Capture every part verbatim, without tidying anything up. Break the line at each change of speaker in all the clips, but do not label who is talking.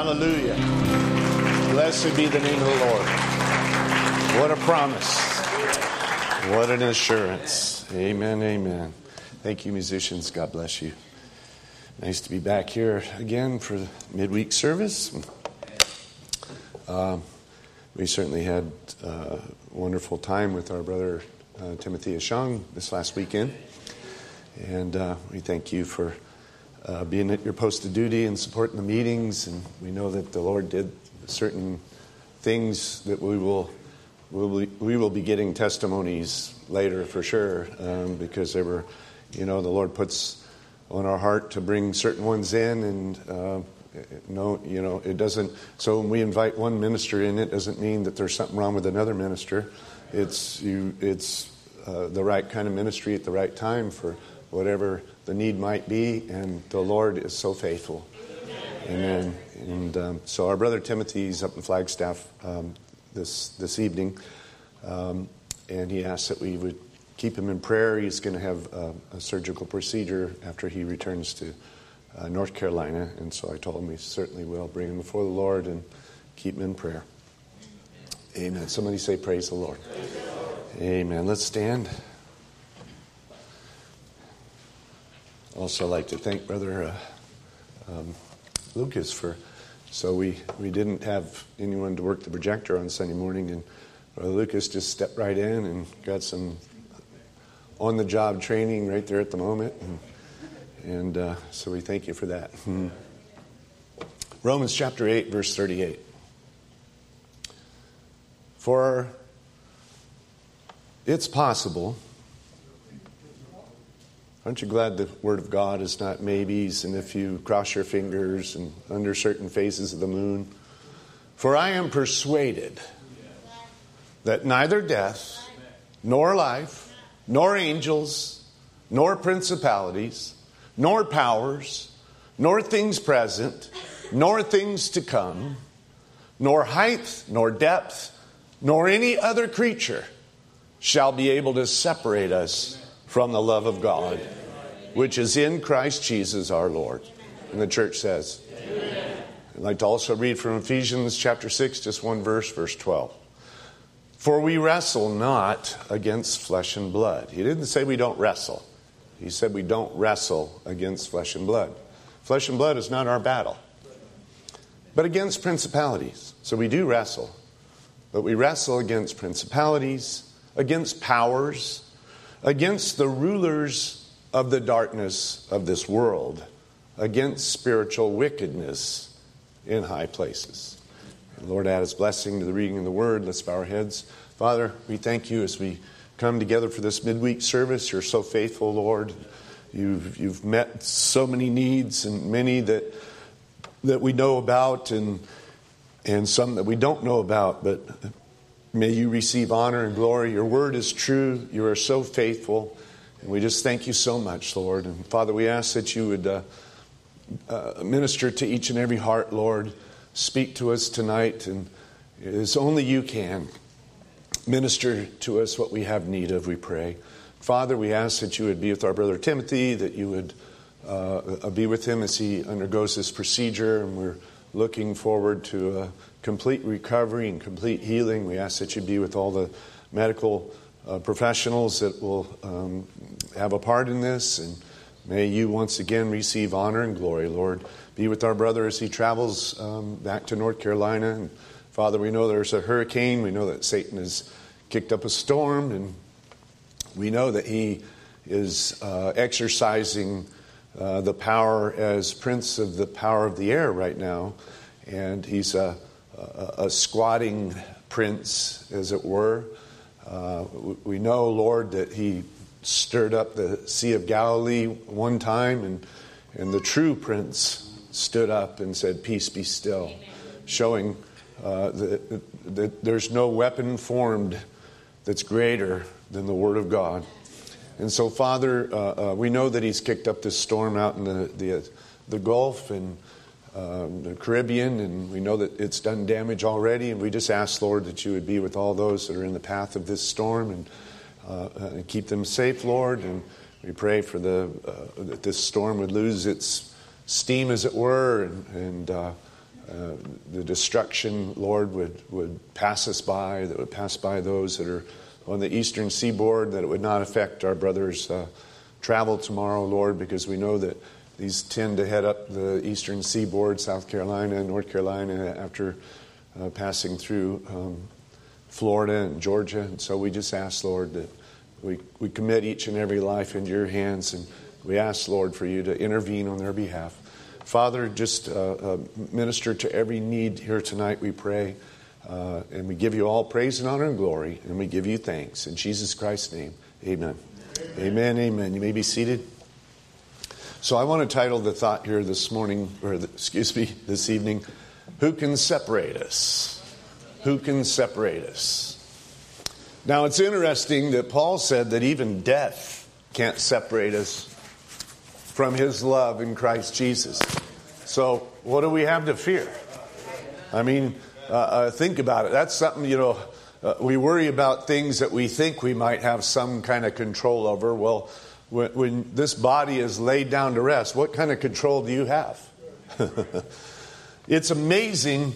Hallelujah. Blessed be the name of the Lord. What a promise. What an assurance. Amen, amen. Thank you, musicians. God bless you. Nice to be back here again for the midweek service. Um, we certainly had a wonderful time with our brother uh, Timothy Ashong this last weekend. And uh, we thank you for uh, being at your post of duty and supporting the meetings. And we know that the Lord did certain things that we will we'll be, we will be getting testimonies later for sure, um, because they were, you know, the Lord puts on our heart to bring certain ones in, and uh, no, you know, it doesn't. So when we invite one minister in, it doesn't mean that there's something wrong with another minister. It's you. It's uh, the right kind of ministry at the right time for whatever the need might be, and the Lord is so faithful. Amen. And um, so our brother Timothy's up in Flagstaff um, this this evening, um, and he asked that we would keep him in prayer. He's going to have uh, a surgical procedure after he returns to uh, North Carolina, and so I told him we certainly will bring him before the Lord and keep him in prayer. Amen. Somebody say, praise the Lord. Praise the Lord. Amen. Let's stand. Also, I'd like to thank Brother uh, um, Lucas for, so we, we didn't have anyone to work the projector on Sunday morning, and Brother Lucas just stepped right in and got some on-the-job training right there at the moment, and, and uh, so we thank you for that. Hmm. Romans chapter eight, verse thirty-eight. For it's possible. Aren't you glad the Word of God is not maybes and if you cross your fingers and under certain phases of the moon? For I am persuaded that neither death, nor life, nor angels, nor principalities, nor powers, nor things present, nor things to come, nor height, nor depth, nor any other creature shall be able to separate us from the love of God, which is in Christ Jesus our Lord. And the church says, amen. I'd like to also read from Ephesians chapter six, just one verse, verse twelve. For we wrestle not against flesh and blood. He didn't say we don't wrestle. He said we don't wrestle against flesh and blood. Flesh and blood is not our battle, but against principalities. So we do wrestle, but we wrestle against principalities, against powers, against the rulers of the darkness of this world, against spiritual wickedness in high places. And Lord, add His blessing to the reading of the Word. Let's bow our heads. Father, we thank You as we come together for this midweek service. You're so faithful, Lord. You've you've met so many needs, and many that that we know about, and and some that we don't know about, but may You receive honor and glory. Your word is true. You are so faithful. And we just thank You so much, Lord. And Father, we ask that You would uh, uh, minister to each and every heart, Lord. Speak to us tonight, and as only You can. Minister to us what we have need of, we pray. Father, we ask that You would be with our brother Timothy, that You would uh, be with him as he undergoes this procedure, and we're looking forward to a complete recovery and complete healing. We ask that You be with all the medical uh, professionals that will um, have a part in this, and may You once again receive honor and glory, Lord. Be with our brother as he travels um, back to North Carolina. And Father, we know there's a hurricane. We know that Satan has kicked up a storm, and we know that he is uh, exercising uh, the power as prince of the power of the air right now. And he's a, a, a squatting prince, as it were. Uh, we know, Lord, that he stirred up the Sea of Galilee one time, and, and the true prince stood up and said, "Peace, be still," Amen. Showing uh, that, that there's no weapon formed that's greater than the Word of God. And so, Father, uh, uh, we know that he's kicked up this storm out in the the, the Gulf and um, the Caribbean, and we know that it's done damage already. And we just ask, Lord, that You would be with all those that are in the path of this storm, and, uh, and keep them safe, Lord. And we pray for the uh, that this storm would lose its steam, as it were, and, and uh, uh, the destruction, Lord, would, would pass us by, that would pass by those that are on the eastern seaboard, that it would not affect our brothers' uh, travel tomorrow, Lord, because we know that these tend to head up the eastern seaboard, South Carolina and North Carolina, after uh, passing through um, Florida and Georgia. And so we just ask, Lord, that we, we commit each and every life into your hands, and we ask, Lord, for you to intervene on their behalf. Father, just uh, uh, minister to every need here tonight, we pray. Uh, and we give you all praise and honor and glory, and we give you thanks. In Jesus Christ's name, amen. Amen, amen. amen. You may be seated. So I want to title the thought here this morning, or the, excuse me, this evening, Who Can Separate Us? Who can separate us? Now it's interesting that Paul said that even death can't separate us from his love in Christ Jesus. So what do we have to fear? I mean, uh, uh, think about it. That's something, you know, uh, we worry about things that we think we might have some kind of control over. Well, when, when this body is laid down to rest, what kind of control do you have? It's amazing,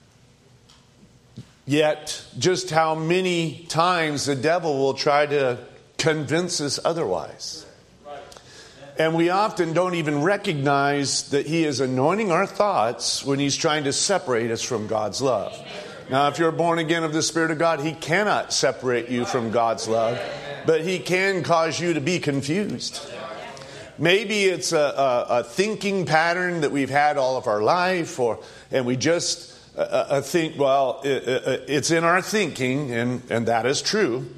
yet just how many times the devil will try to convince us otherwise. And we often don't even recognize that he is anointing our thoughts when he's trying to separate us from God's love. Now, if you're born again of the Spirit of God, he cannot separate you from God's love, but he can cause you to be confused. Maybe it's a, a, a thinking pattern that we've had all of our life, or and we just uh, uh, think, well, it, it, it's in our thinking, and, and that is true.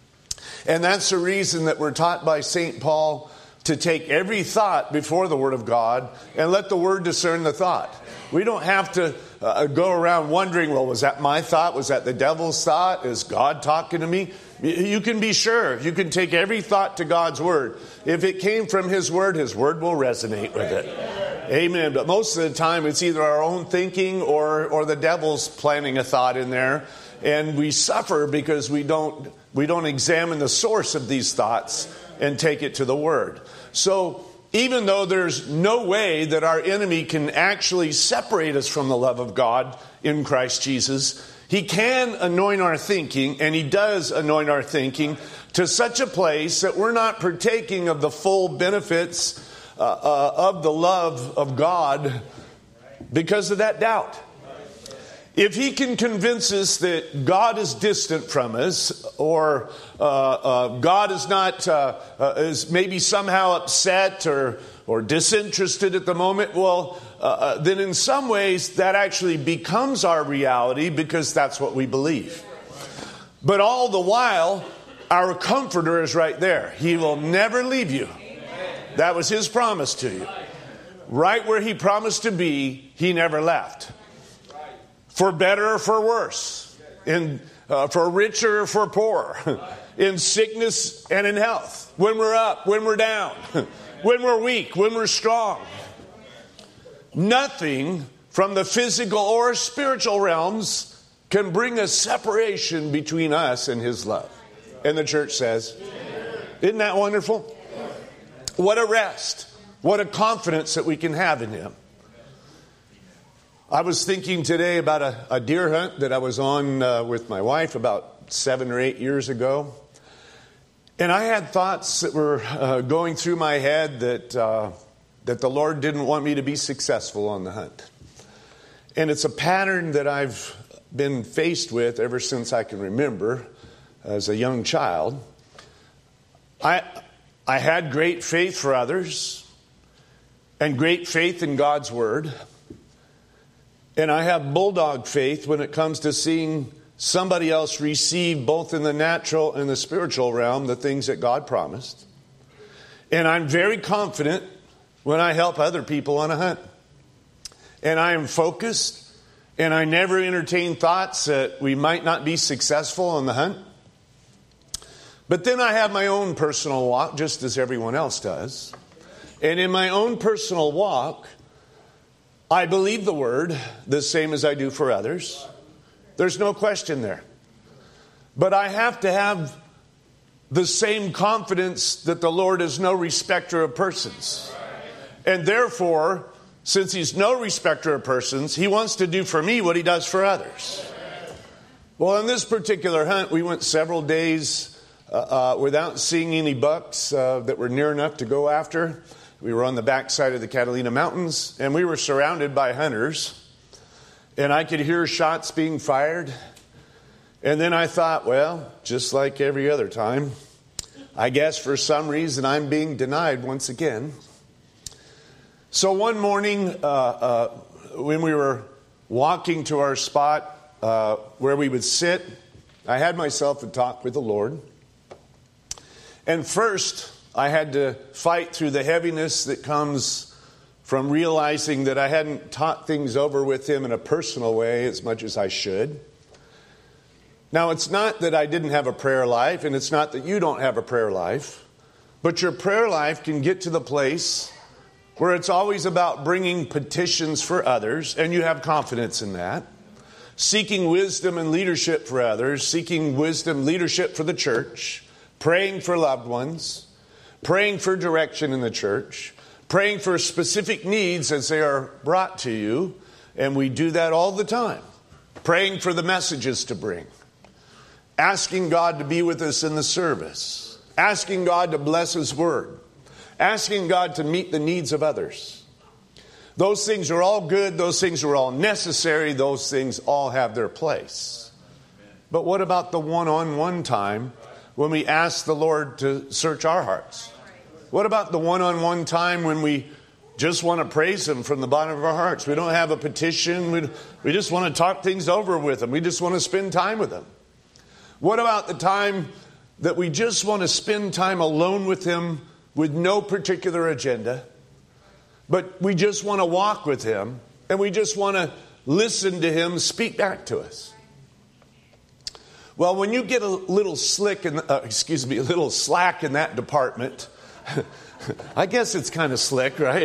And that's the reason that we're taught by Saint Paul to take every thought before the Word of God and let the Word discern the thought. We don't have to uh, go around wondering, well, was that my thought? Was that the devil's thought? Is God talking to me? You can be sure. You can take every thought to God's Word. If it came from His Word, His Word will resonate with it. Amen. But most of the time, it's either our own thinking or, or the devil's planting a thought in there. And we suffer because we don't, we don't examine the source of these thoughts and take it to the Word. So even though there's no way that our enemy can actually separate us from the love of God in Christ Jesus, he can anoint our thinking, and he does anoint our thinking to such a place that we're not partaking of the full benefits uh, uh, of the love of God because of that doubt. If he can convince us that God is distant from us, or uh, uh, God is not uh, uh, is maybe somehow upset or or disinterested at the moment, well, uh, uh, then in some ways that actually becomes our reality because that's what we believe. But all the while, our Comforter is right there. He will never leave you. That was his promise to you. Right where he promised to be, he never left. For better or for worse, in uh, for richer or for poorer, in sickness and in health, when we're up, when we're down, when we're weak, when we're strong. Nothing from the physical or spiritual realms can bring a separation between us and his love. And the church says, isn't that wonderful? What a rest. What a confidence that we can have in him. I was thinking today about a, a deer hunt that I was on uh, with my wife about seven or eight years ago. And I had thoughts that were uh, going through my head that uh, that the Lord didn't want me to be successful on the hunt. And it's a pattern that I've been faced with ever since I can remember as a young child. I I had great faith for others and great faith in God's Word. And I have bulldog faith when it comes to seeing somebody else receive both in the natural and the spiritual realm the things that God promised. And I'm very confident when I help other people on a hunt. And I am focused, and I never entertain thoughts that we might not be successful on the hunt. But then I have my own personal walk, just as everyone else does. And in my own personal walk, I believe the Word the same as I do for others. There's no question there. But I have to have the same confidence that the Lord is no respecter of persons. And therefore, Since he's no respecter of persons, he wants to do for me what he does for others. Well, on this particular hunt, we went several days uh, uh, without seeing any bucks uh, that were near enough to go after. We were on the backside of the Catalina Mountains, and we were surrounded by hunters. And I could hear shots being fired. And then I thought, well, just like every other time, I guess for some reason I'm being denied once again. So one morning, uh, uh, when we were walking to our spot uh, where we would sit, I had myself a talk with the Lord. And first, I had to fight through the heaviness that comes from realizing that I hadn't talked things over with him in a personal way as much as I should. Now, it's not that I didn't have a prayer life, and it's not that you don't have a prayer life, but your prayer life can get to the place where it's always about bringing petitions for others, and you have confidence in that, seeking wisdom and leadership for others, seeking wisdom, leadership for the church, praying for loved ones, praying for direction in the church, praying for specific needs as they are brought to you, and we do that all the time, praying for the messages to bring, asking God to be with us in the service, asking God to bless His Word, asking God to meet the needs of others. Those things are all good. Those things are all necessary. Those things all have their place. But what about the one-on-one time when we ask the Lord to search our hearts? What about the one-on-one time when we just want to praise Him from the bottom of our hearts? We don't have a petition. We, we just want to talk things over with Him. We just want to spend time with Him. What about the time that we just want to spend time alone with Him with no particular agenda, but we just want to walk with Him and we just want to listen to Him speak back to us? Well, when you get a little slick in, uh, excuse me, a little slack in that department, I guess it's kind of slick, right?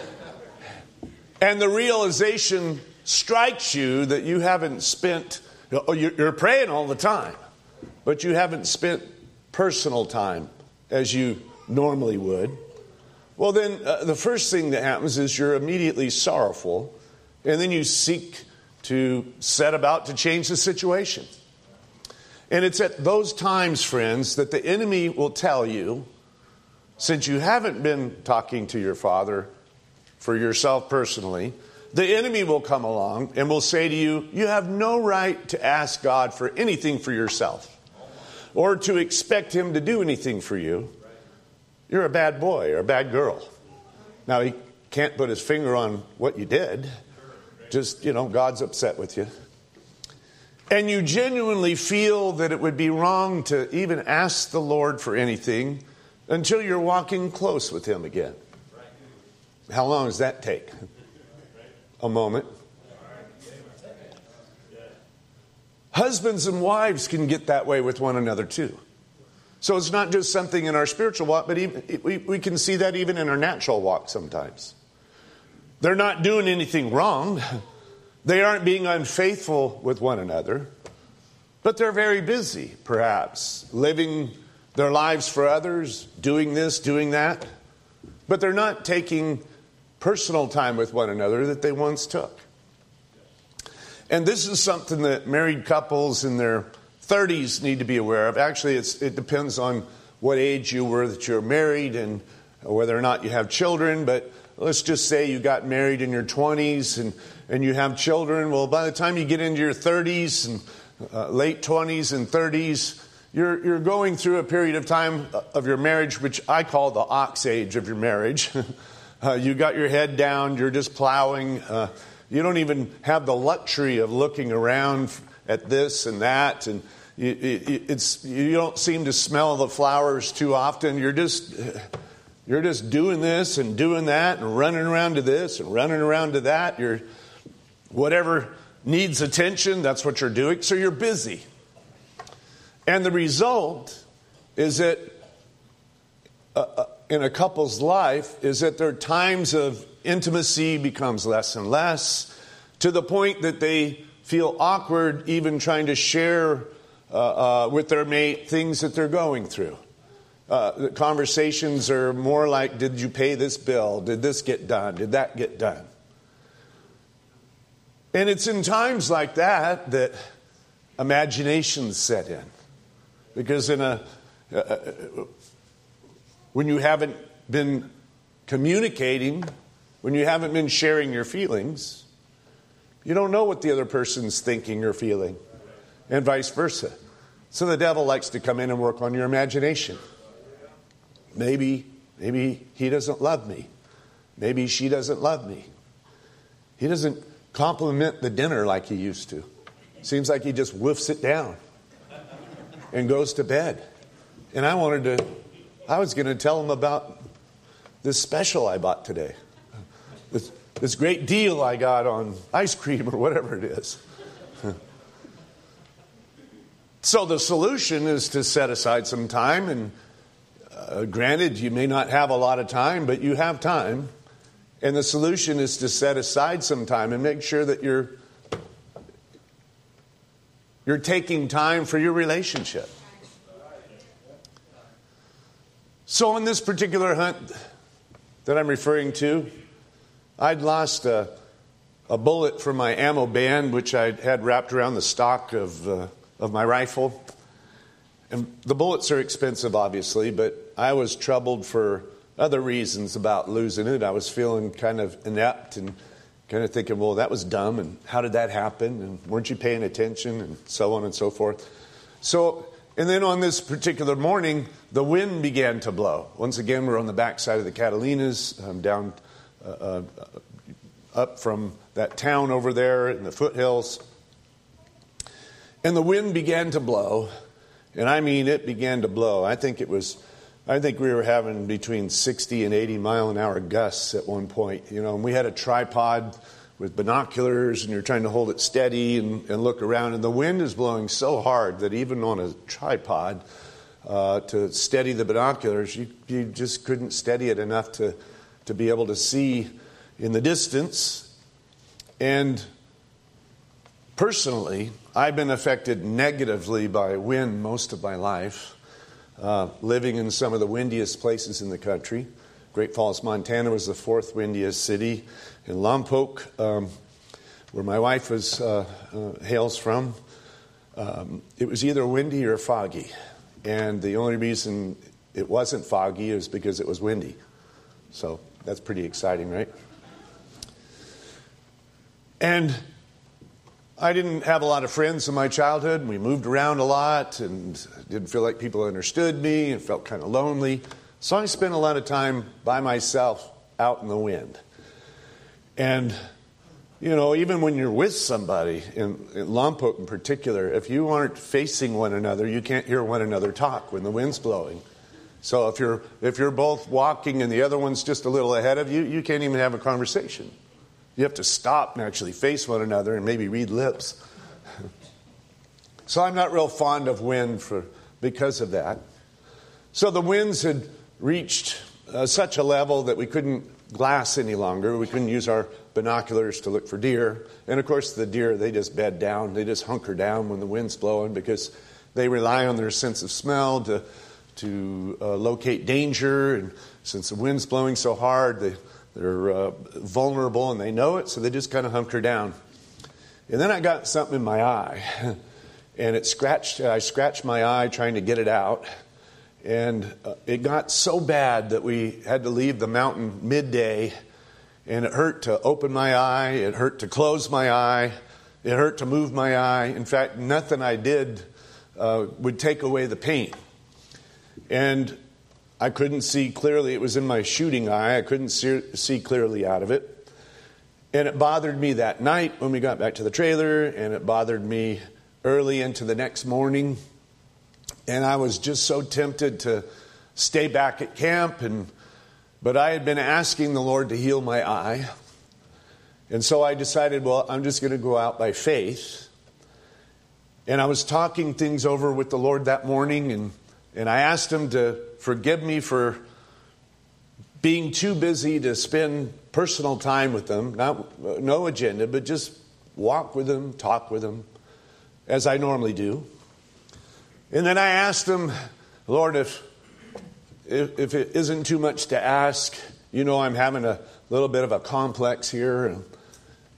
And the realization strikes you that you haven't spent, you're praying all the time, but you haven't spent personal time as you normally would. Well, then uh, the first thing that happens is you're immediately sorrowful, and then you seek to set about to change the situation. And it's at those times, friends, that the enemy will tell you, since you haven't been talking to your Father for yourself personally, the enemy will come along and will say to you, you have no right to ask God for anything for yourself or to expect Him to do anything for you. You're a bad boy or a bad girl. Now, he can't put his finger on what you did. Just, you know, God's upset with you. And you genuinely feel that it would be wrong to even ask the Lord for anything until you're walking close with Him again. How long does that take? A moment. Husbands and wives can get that way with one another too. So it's not just something in our spiritual walk, but even, we, we can see that even in our natural walk sometimes. They're not doing anything wrong. They aren't being unfaithful with one another. But they're very busy, perhaps, living their lives for others, doing this, doing that. But they're not taking personal time with one another that they once took. And this is something that married couples in their thirties need to be aware of. Actually, it's, it depends on what age you were that you're married and whether or not you have children. But let's just say you got married in your twenties and, and you have children. Well, by the time you get into your thirties and uh, late twenties and thirties, you're, you're going through a period of time of your marriage, which I call the ox age of your marriage. uh, you got your head down. You're just plowing. Uh, you don't even have the luxury of looking around at this and that, and you, it, it's you don't seem to smell the flowers too often. You're just you're just doing this and doing that and running around to this and running around to that. You're whatever needs attention, that's what you're doing. So you're busy, and the result is that uh, in a couple's life is that their times of intimacy becomes less and less, to the point that they feel awkward even trying to share uh, uh, with their mate things that they're going through. Uh, the conversations are more like, did you pay this bill? Did this get done? Did that get done? And it's in times like that that imaginations set in. Because in a uh, when you haven't been communicating, when you haven't been sharing your feelings, you don't know what the other person's thinking or feeling, and vice versa. So the devil likes to come in and work on your imagination. Maybe, maybe he doesn't love me. Maybe she doesn't love me. He doesn't compliment the dinner like he used to. Seems like he just whiffs it down and goes to bed. And I wanted to, I was going to tell him about this special I bought today. This, this great deal I got on ice cream or whatever it is. So the solution is to set aside some time. And uh, granted, you may not have a lot of time, but you have time. And the solution is to set aside some time and make sure that you're you're taking time for your relationship. So on this particular hunt that I'm referring to, I'd lost a, a bullet from my ammo band, which I had wrapped around the stock of uh, of my rifle. And the bullets are expensive, obviously, but I was troubled for other reasons about losing it. I was feeling kind of inept and kind of thinking, well, that was dumb, and how did that happen? And weren't you paying attention? And so on and so forth. So, and then on this particular morning, the wind began to blow. Once again, we're on the backside of the Catalinas, um, down uh, uh, up from that town over there in the foothills. And the wind began to blow, and I mean it began to blow. I think it was, I think we were having between sixty and eighty mile an hour gusts at one point. You know, and we had a tripod with binoculars, and you're trying to hold it steady and, and look around. And the wind is blowing so hard that even on a tripod, uh, to steady the binoculars, you, you just couldn't steady it enough to, to be able to see in the distance. And personally, I've been affected negatively by wind most of my life, uh, living in some of the windiest places in the country. Great Falls, Montana was the fourth windiest city. In Lompoc, um, where my wife was, uh, uh, hails from, um, it was either windy or foggy. And the only reason it wasn't foggy is because it was windy. So that's pretty exciting, right? And I didn't have a lot of friends in my childhood. We moved around a lot and didn't feel like people understood me and felt kind of lonely. So I spent a lot of time by myself out in the wind. And, you know, even when you're with somebody, in, in Lompoc in particular, if you aren't facing one another, you can't hear one another talk when the wind's blowing. So if you're if you're both walking and the other one's just a little ahead of you, you can't even have a conversation. You have to stop and actually face one another and maybe read lips. So I'm not real fond of wind for because of that. So the winds had reached uh, such a level that we couldn't glass any longer. We couldn't use our binoculars to look for deer. And of course the deer, they just bed down. They just hunker down when the wind's blowing because they rely on their sense of smell to, to uh, locate danger. And since the wind's blowing so hard, they They're uh, vulnerable and they know it, so they just kind of hunker down. And then I got something in my eye, and it scratched. I scratched my eye trying to get it out, and uh, it got so bad that we had to leave the mountain midday, and it hurt to open my eye, it hurt to close my eye, it hurt to move my eye. In fact, nothing I did uh, would take away the pain. And I couldn't see clearly. It was in my shooting eye. I couldn't see, see clearly out of it. And it bothered me that night when we got back to the trailer, and it bothered me early into the next morning. And I was just so tempted to stay back at camp. And but I had been asking the Lord to heal my eye. And so I decided, well, I'm just going to go out by faith. And I was talking things over with the Lord that morning, and, and I asked him to forgive me for being too busy to spend personal time with them. Not, no agenda, but just walk with them, talk with them, as I normally do. And then I asked him, Lord, if, if, if it isn't too much to ask, you know I'm having a little bit of a complex here. And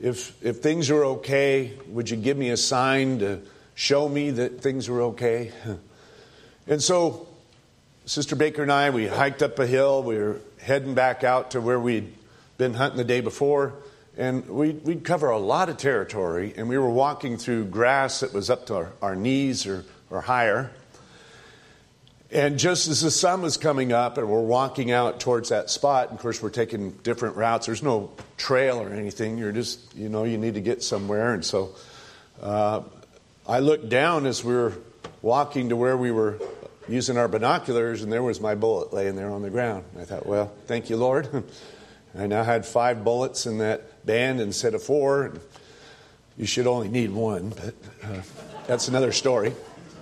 if if things are okay, would you give me a sign to show me that things were okay? And so Sister Baker and I, we hiked up a hill. We were heading back out to where we'd been hunting the day before. And we'd, we'd cover a lot of territory. And we were walking through grass that was up to our, our knees or, or higher. And just as the sun was coming up and we're walking out towards that spot, and of course we're taking different routes. There's no trail or anything. You're just, you know, you need to get somewhere. And so uh, I looked down as we were walking to where we were using our binoculars, and there was my bullet laying there on the ground. I thought, well, thank you, Lord. I now had five bullets in that band instead of four. You should only need one, but uh, that's another story.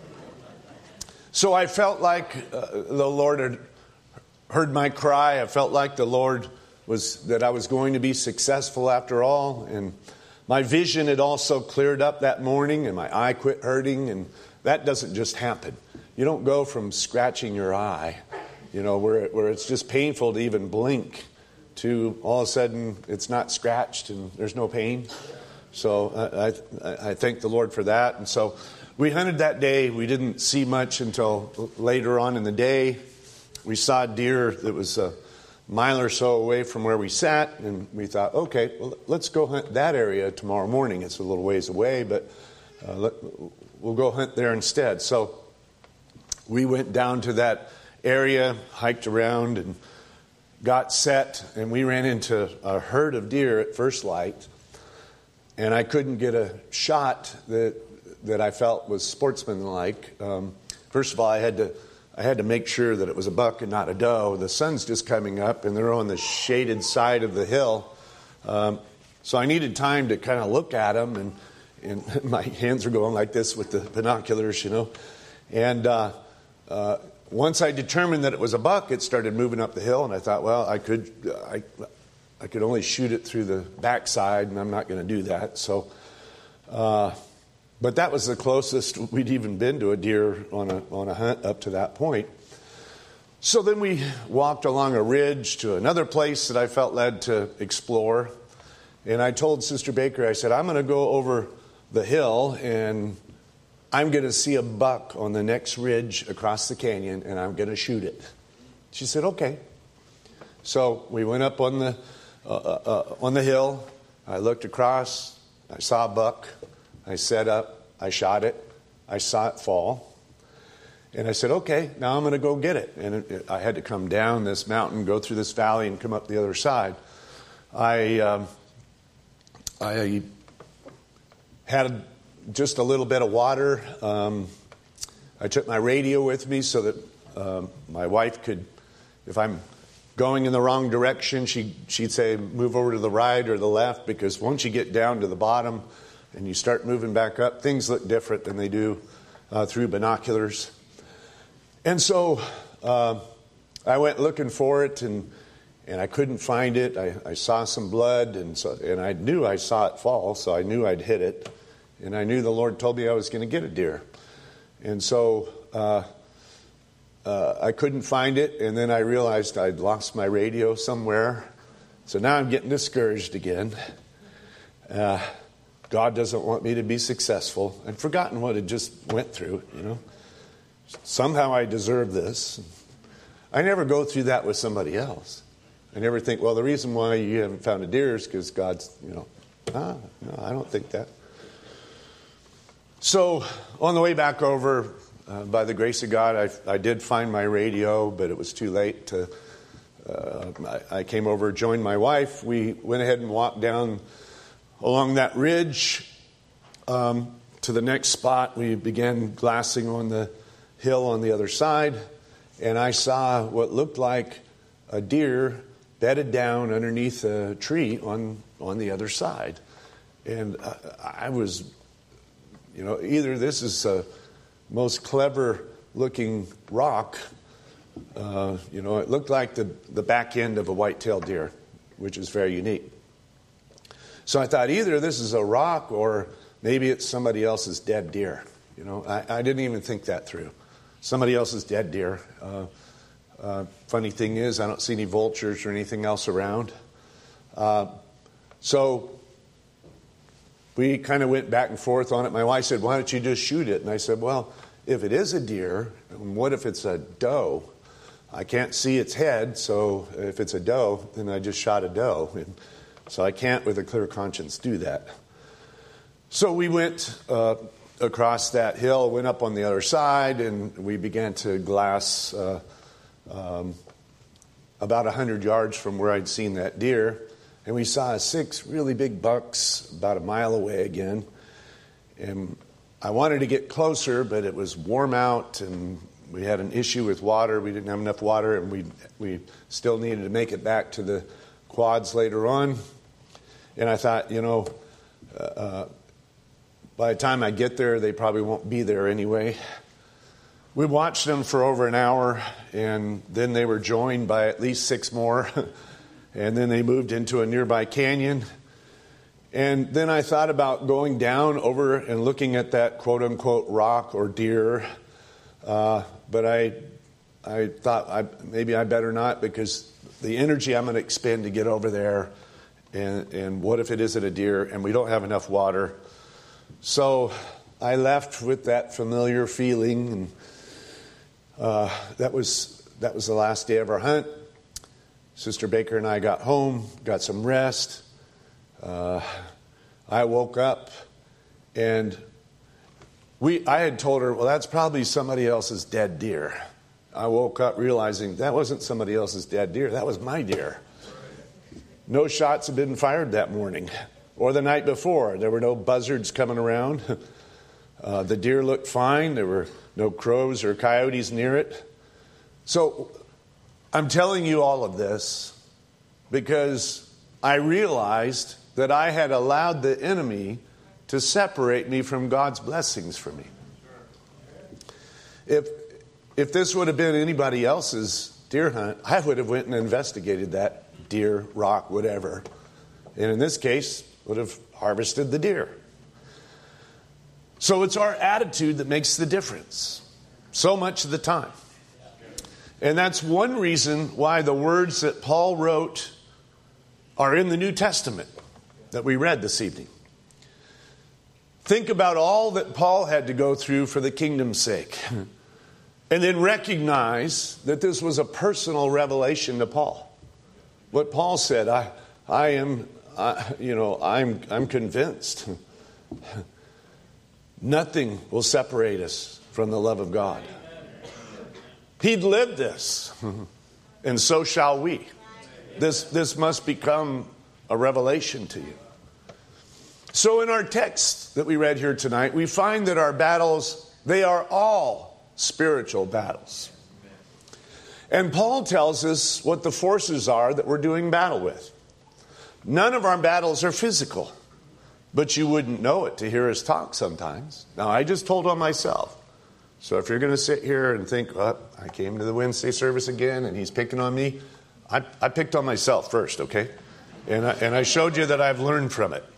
So I felt like uh, the Lord had heard my cry. I felt like the Lord was, that I was going to be successful after all. And my vision had also cleared up that morning, and my eye quit hurting. And that doesn't just happen. You don't go from scratching your eye, you know, where where it's just painful to even blink, to all of a sudden it's not scratched and there's no pain. So I, I, I thank the Lord for that. And so we hunted that day. We didn't see much until later on in the day. We saw a deer that was a mile or so away from where we sat, and we thought, okay, well, let's go hunt that area tomorrow morning. It's a little ways away, but uh, let, we'll go hunt there instead. So we went down to that area, hiked around, and got set, and we ran into a herd of deer at first light, and I couldn't get a shot that that I felt was sportsmanlike. Um, first of all, I had to I had to make sure that it was a buck and not a doe. The sun's just coming up, and they're on the shaded side of the hill, um, so I needed time to kind of look at them, and and my hands were going like this with the binoculars, you know, and. Uh, Uh, once I determined that it was a buck, it started moving up the hill, and I thought, well, I could, I, I could only shoot it through the backside, and I'm not going to do that. So, uh, but that was the closest we'd even been to a deer on a on a hunt up to that point. So then we walked along a ridge to another place that I felt led to explore, and I told Sister Baker, I said, I'm going to go over the hill and I'm going to see a buck on the next ridge across the canyon, and I'm going to shoot it. She said, okay. So we went up on the uh, uh, on the hill. I looked across. I saw a buck. I set up. I shot it. I saw it fall. And I said, okay, now I'm going to go get it. And it, it, I had to come down this mountain, go through this valley, and come up the other side. I um, I had just a little bit of water. Um, I took my radio with me so that um, my wife could, if I'm going in the wrong direction, she, she'd say, move over to the right or the left, because once you get down to the bottom and you start moving back up, things look different than they do uh, through binoculars. And so uh, I went looking for it, and and I couldn't find it. I, I saw some blood, and so and I knew I saw it fall, so I knew I'd hit it. And I knew the Lord told me I was going to get a deer. And so uh, uh, I couldn't find it. And then I realized I'd lost my radio somewhere. So now I'm getting discouraged again. Uh, God doesn't want me to be successful. I'd forgotten what I just went through, you know. Somehow I deserve this. I never go through that with somebody else. I never think, well, the reason why you haven't found a deer is because God's, you know. Ah, no, I don't think that. So on the way back over, uh, by the grace of God, I, I did find my radio, but it was too late to. Uh, I, I came over, joined my wife. We went ahead and walked down along that ridge um, to the next spot. We began glassing on the hill on the other side, and I saw what looked like a deer bedded down underneath a tree on on the other side, and I, I was. You know, either this is a most clever looking rock. Uh, you know, it looked like the, the back end of a white-tailed deer, which is very unique. So I thought either this is a rock or maybe it's somebody else's dead deer. You know, I, I didn't even think that through. Somebody else's dead deer. Uh, uh, funny thing is, I don't see any vultures or anything else around. Uh, so we kind of went back and forth on it. My wife said, why don't you just shoot it? And I said, well, if it is a deer, what if it's a doe? I can't see its head, so if it's a doe, then I just shot a doe. And so I can't with a clear conscience do that. So we went uh, across that hill, went up on the other side, and we began to glass uh, um, about one hundred yards from where I'd seen that deer. And we saw six really big bucks about a mile away again. And I wanted to get closer, but it was warm out, and we had an issue with water. We didn't have enough water, and we we still needed to make it back to the quads later on. And I thought, you know, uh, by the time I get there, they probably won't be there anyway. We watched them for over an hour, and then they were joined by at least six more. And then they moved into a nearby canyon. And then I thought about going down over and looking at that quote-unquote rock or deer. Uh, but I I thought I, maybe I better not, because the energy I'm going to expend to get over there, and, and what if it isn't a deer and we don't have enough water? So I left with that familiar feeling, and uh, that was that was the last day of our hunt. Sister Baker and I got home, got some rest. Uh, I woke up, and we I had told her, well, that's probably somebody else's dead deer. I woke up realizing that wasn't somebody else's dead deer. That was my deer. No shots had been fired that morning or the night before. There were no buzzards coming around. Uh, the deer looked fine. There were no crows or coyotes near it. So I'm telling you all of this because I realized that I had allowed the enemy to separate me from God's blessings for me. If if this would have been anybody else's deer hunt, I would have went and investigated that deer, rock, whatever. And in this case, would have harvested the deer. So it's our attitude that makes the difference so much of the time. And that's one reason why the words that Paul wrote are in the New Testament that we read this evening. Think about all that Paul had to go through for the kingdom's sake. And then recognize that this was a personal revelation to Paul. What Paul said, I I am I, you know, I'm I'm convinced nothing will separate us from the love of God. He'd lived this, and so shall we. This, this must become a revelation to you. So in our text that we read here tonight, we find that our battles, they are all spiritual battles. And Paul tells us what the forces are that we're doing battle with. None of our battles are physical, but you wouldn't know it to hear us talk sometimes. Now, I just told on myself. So if you're going to sit here and think, oh, I came to the Wednesday service again and he's picking on me, I, I picked on myself first, okay? And I, and I showed you that I've learned from it.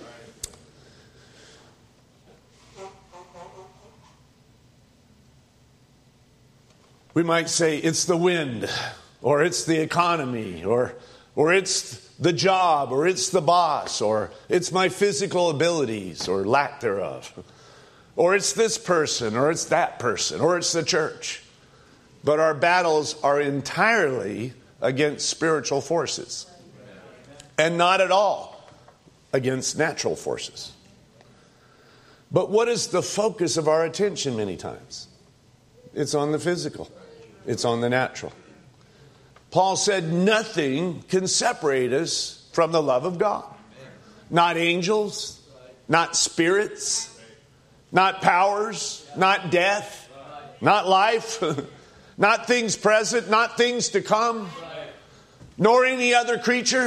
We might say it's the wind, or it's the economy, or or it's the job, or it's the boss, or it's my physical abilities, or lack thereof. Or it's this person, or it's that person, or it's the church. But our battles are entirely against spiritual forces. And not at all against natural forces. But what is the focus of our attention many times? It's on the physical. It's on the natural. Paul said nothing can separate us from the love of God. Not angels, not spirits, not powers, not death, not life, not things present, not things to come, nor any other creature.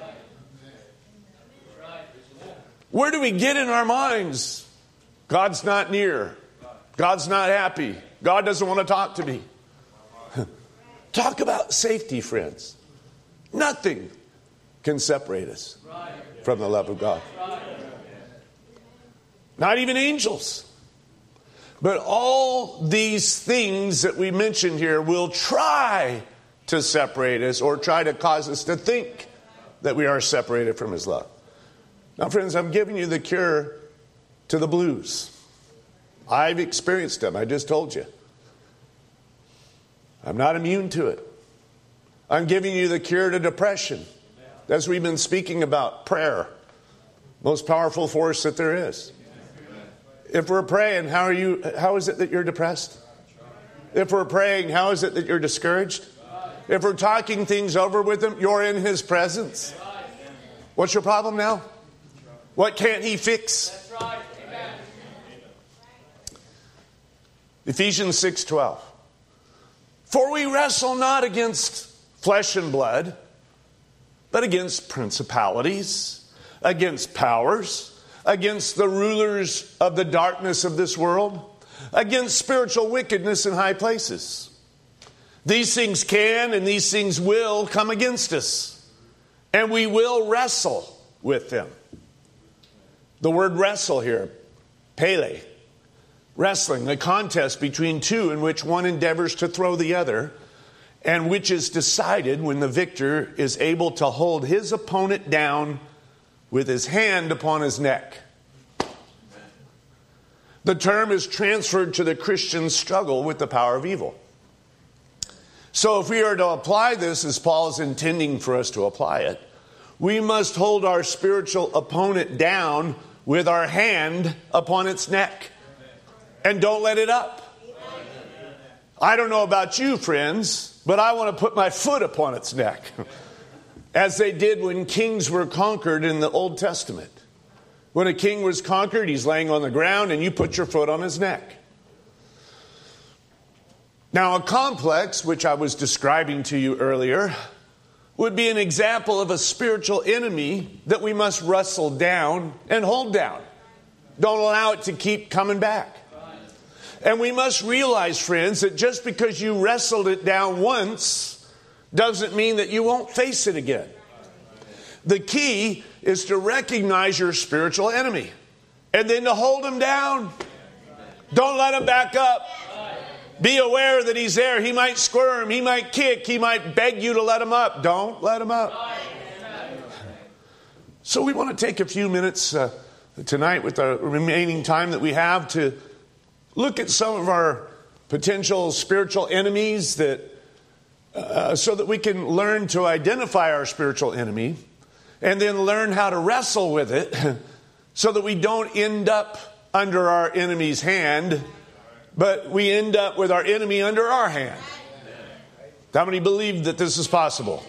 Where do we get in our minds? God's not near. God's not happy. God doesn't want to talk to me. Talk about safety, friends. Nothing can separate us from the love of God. Not even angels. But all these things that we mentioned here will try to separate us or try to cause us to think that we are separated from His love. Now, friends, I'm giving you the cure to the blues. I've experienced them. I just told you. I'm not immune to it. I'm giving you the cure to depression. As we've been speaking about, prayer. Most powerful force that there is. If we're praying, how are you? How is it that you're depressed? If we're praying, how is it that you're discouraged? If we're talking things over with Him, you're in His presence. What's your problem now? What can't He fix? Ephesians six twelve. For we wrestle not against flesh and blood, but against principalities, against powers, against the rulers of the darkness of this world, against spiritual wickedness in high places. These things can and these things will come against us, and we will wrestle with them. The word wrestle here, pele, wrestling, a contest between two in which one endeavors to throw the other, and which is decided when the victor is able to hold his opponent down with his hand upon his neck. The term is transferred to the Christian struggle with the power of evil. So if we are to apply this as Paul is intending for us to apply it, we must hold our spiritual opponent down with our hand upon its neck. And don't let it up. I don't know about you, friends, but I want to put my foot upon its neck. As they did when kings were conquered in the Old Testament. When a king was conquered, he's laying on the ground and you put your foot on his neck. Now, a complex, which I was describing to you earlier, would be an example of a spiritual enemy that we must wrestle down and hold down. Don't allow it to keep coming back. And we must realize, friends, that just because you wrestled it down once doesn't mean that you won't face it again. The key is to recognize your spiritual enemy and then to hold him down. Don't let him back up. Be aware that he's there. He might squirm. He might kick. He might beg you to let him up. Don't let him up. So we want to take a few minutes uh, tonight with the remaining time that we have to look at some of our potential spiritual enemies that uh, so that we can learn to identify our spiritual enemy and then learn how to wrestle with it so that we don't end up under our enemy's hand, but we end up with our enemy under our hand. How many believe that this is possible?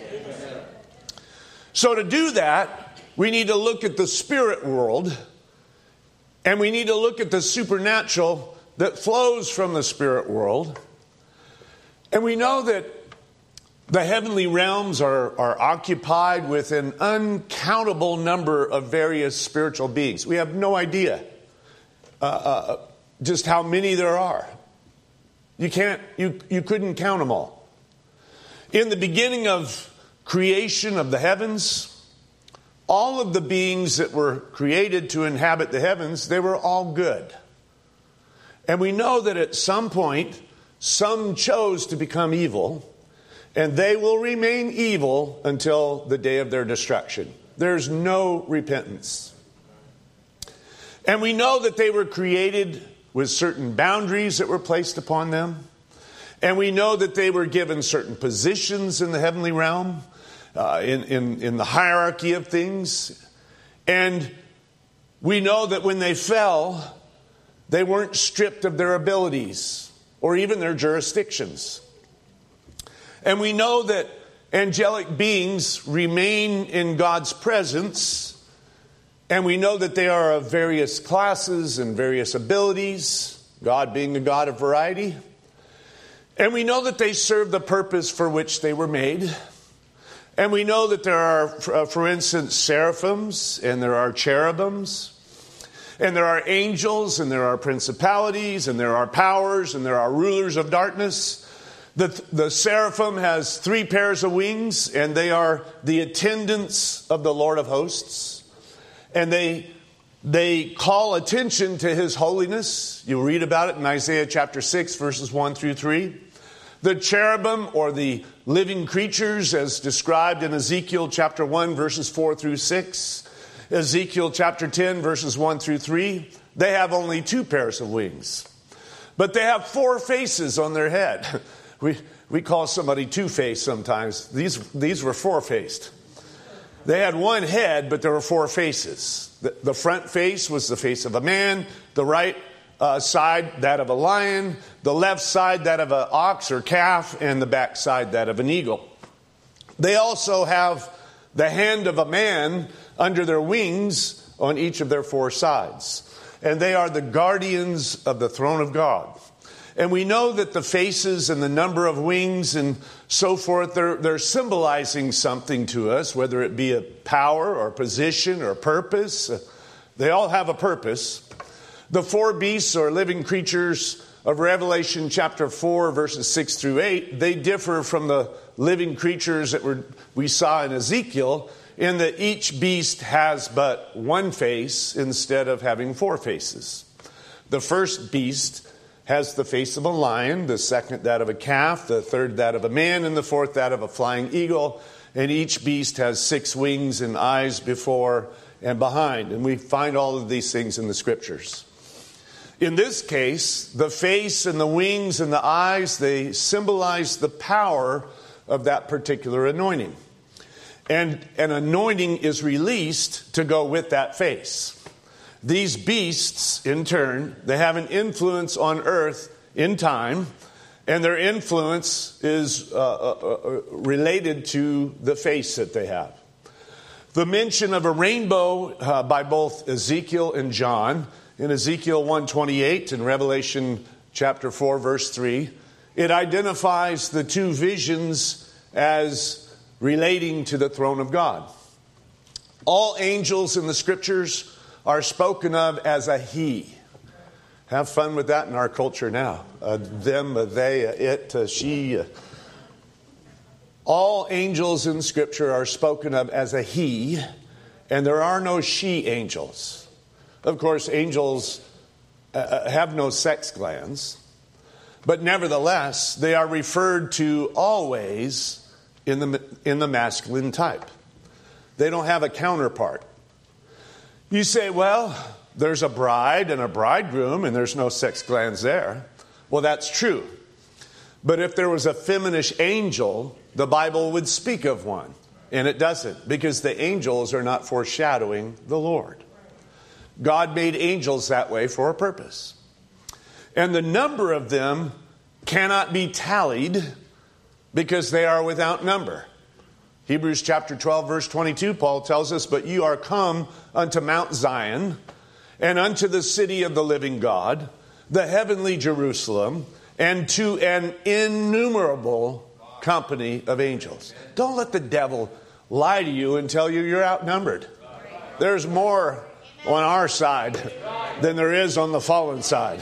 So to do that, we need to look at the spirit world, and we need to look at the supernatural that flows from the spirit world. And we know that the heavenly realms are, are occupied with an uncountable number of various spiritual beings. We have no idea uh, uh, just how many there are. You can't, you, you couldn't count them all. In the beginning of creation of the heavens, all of the beings that were created to inhabit the heavens, they were all good. And we know that at some point, some chose to become evil, and they will remain evil until the day of their destruction. There's no repentance. And we know that they were created with certain boundaries that were placed upon them. And we know that they were given certain positions in the heavenly realm, uh, in, in, in the hierarchy of things. And we know that when they fell, they weren't stripped of their abilities or even their jurisdictions. And we know that angelic beings remain in God's presence, and we know that they are of various classes and various abilities, God being a God of variety. And we know that they serve the purpose for which they were made. And we know that there are, for instance, seraphims, and there are cherubims, and there are angels, and there are principalities, and there are powers, and there are rulers of darkness. The, the seraphim has three pairs of wings, and they are the attendants of the Lord of hosts. And they, they call attention to His holiness. You'll read about it in Isaiah chapter six, verses one through three. The cherubim, or the living creatures, as described in Ezekiel chapter one, verses four through six. Ezekiel chapter ten, verses one through three, they have only two pairs of wings. But they have four faces on their head. We we call somebody two-faced sometimes. These, these were four-faced. They had one head, but there were four faces. The, the front face was the face of a man. The right uh, side, that of a lion. The left side, that of an ox or calf. And the back side, that of an eagle. They also have the hand of a man under their wings on each of their four sides. And they are the guardians of the throne of God. And we know that the faces and the number of wings and so forth, they're, they're symbolizing something to us, whether it be a power or position or purpose. They all have a purpose. The four beasts or living creatures of Revelation chapter four, verses six through eight, they differ from the living creatures that were, we saw in Ezekiel, in that each beast has but one face instead of having four faces. The first beast has the face of a lion, the second that of a calf, the third that of a man, and the fourth that of a flying eagle. And each beast has six wings and eyes before and behind. And we find all of these things in the scriptures. In this case, the face and the wings and the eyes, they symbolize the power of that particular anointing. And an anointing is released to go with that face. These beasts, in turn, they have an influence on earth in time, and their influence is uh, uh, related to the face that they have. The mention of a rainbow uh, by both Ezekiel and John, in Ezekiel one twenty-eight and Revelation chapter four, verse three, it identifies the two visions as relating to the throne of God. All angels in the scriptures are spoken of as a he. Have fun with that in our culture now. A them, a they, a it, a she. A. All angels in Scripture are spoken of as a he, and there are no she angels. Of course, angels uh, have no sex glands, but nevertheless, they are referred to always in the, in the masculine type. They don't have a counterpart. You say, well, there's a bride and a bridegroom and there's no sex glands there. Well, that's true. But if there was a feminish angel, the Bible would speak of one. And it doesn't, because the angels are not foreshadowing the Lord. God made angels that way for a purpose. And the number of them cannot be tallied because they are without number. Hebrews chapter twelve, verse twenty-two, Paul tells us, but you are come unto Mount Zion, and unto the city of the living God, the heavenly Jerusalem, and to an innumerable company of angels. Don't let the devil lie to you and tell you you're outnumbered. There's more on our side than there is on the fallen side.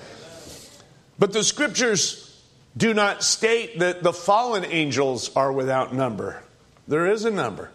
But the scriptures do not state that the fallen angels are without number. There is a number.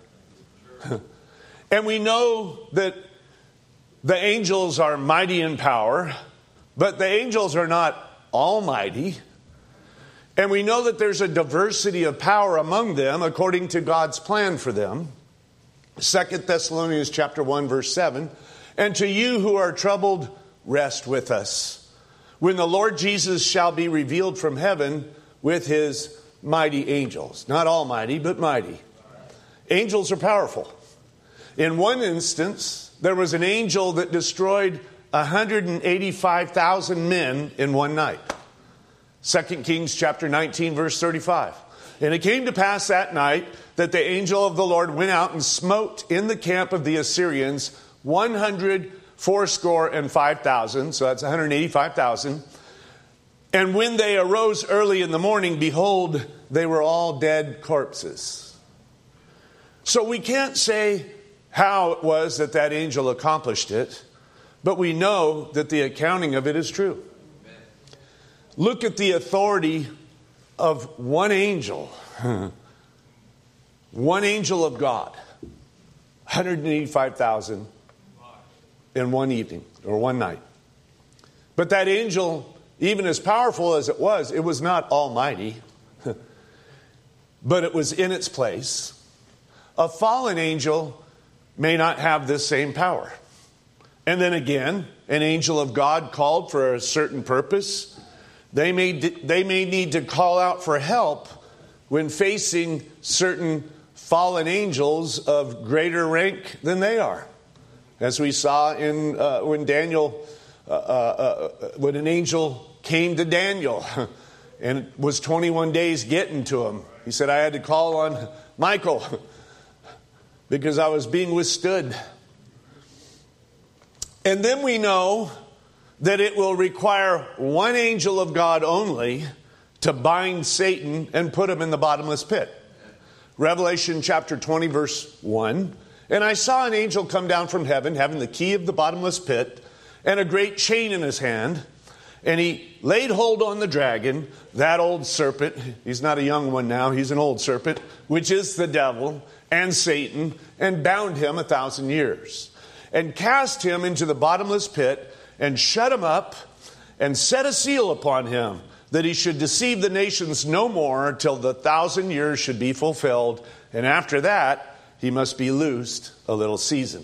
And we know that the angels are mighty in power, but the angels are not almighty. And we know that there's a diversity of power among them according to God's plan for them. Second Thessalonians chapter one, verse seven. And to you who are troubled, rest with us, when the Lord Jesus shall be revealed from heaven with his mighty angels. Not almighty, but mighty. Angels are powerful. In one instance, there was an angel that destroyed one hundred eighty-five thousand men in one night. Second Kings chapter nineteen, verse thirty-five. And it came to pass that night that the angel of the Lord went out and smote in the camp of the Assyrians one hundred fourscore and five thousand. So that's one hundred eighty-five thousand. And when they arose early in the morning, behold, they were all dead corpses. So we can't say how it was that that angel accomplished it, but we know that the accounting of it is true. Look at the authority of one angel. One angel of God. one hundred eighty-five thousand in one evening or one night. But that angel, even as powerful as it was, it was not almighty. But it was in its place. A fallen angel may not have this same power. And then again, an angel of God called for a certain purpose, they may, they may need to call out for help when facing certain fallen angels of greater rank than they are. As we saw in uh, when Daniel, uh, uh, when an angel came to Daniel, and it was twenty-one days getting to him. He said, I had to call on Michael because I was being withstood. And then we know that it will require one angel of God only to bind Satan and put him in the bottomless pit. Revelation chapter twenty, verse one. And I saw an angel come down from heaven, having the key of the bottomless pit and a great chain in his hand. And he laid hold on the dragon, that old serpent. He's not a young one now, he's an old serpent, which is the devil and Satan, and bound him a thousand years. And cast him into the bottomless pit, and shut him up, and set a seal upon him, that he should deceive the nations no more till the thousand years should be fulfilled. And after that, he must be loosed a little season.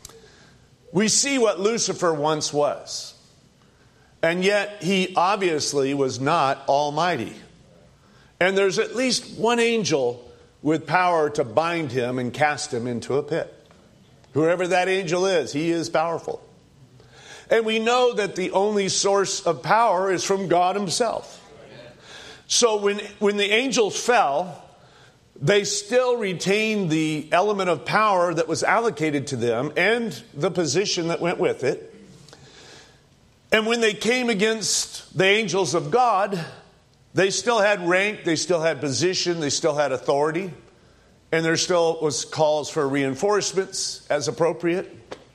We see what Lucifer once was. And yet, he obviously was not almighty. And there's at least one angel with power to bind him and cast him into a pit. Whoever that angel is, he is powerful. And we know that the only source of power is from God himself. So when, when the angels fell, they still retained the element of power that was allocated to them and the position that went with it. And when they came against the angels of God, they still had rank, they still had position, they still had authority. And there still was calls for reinforcements as appropriate.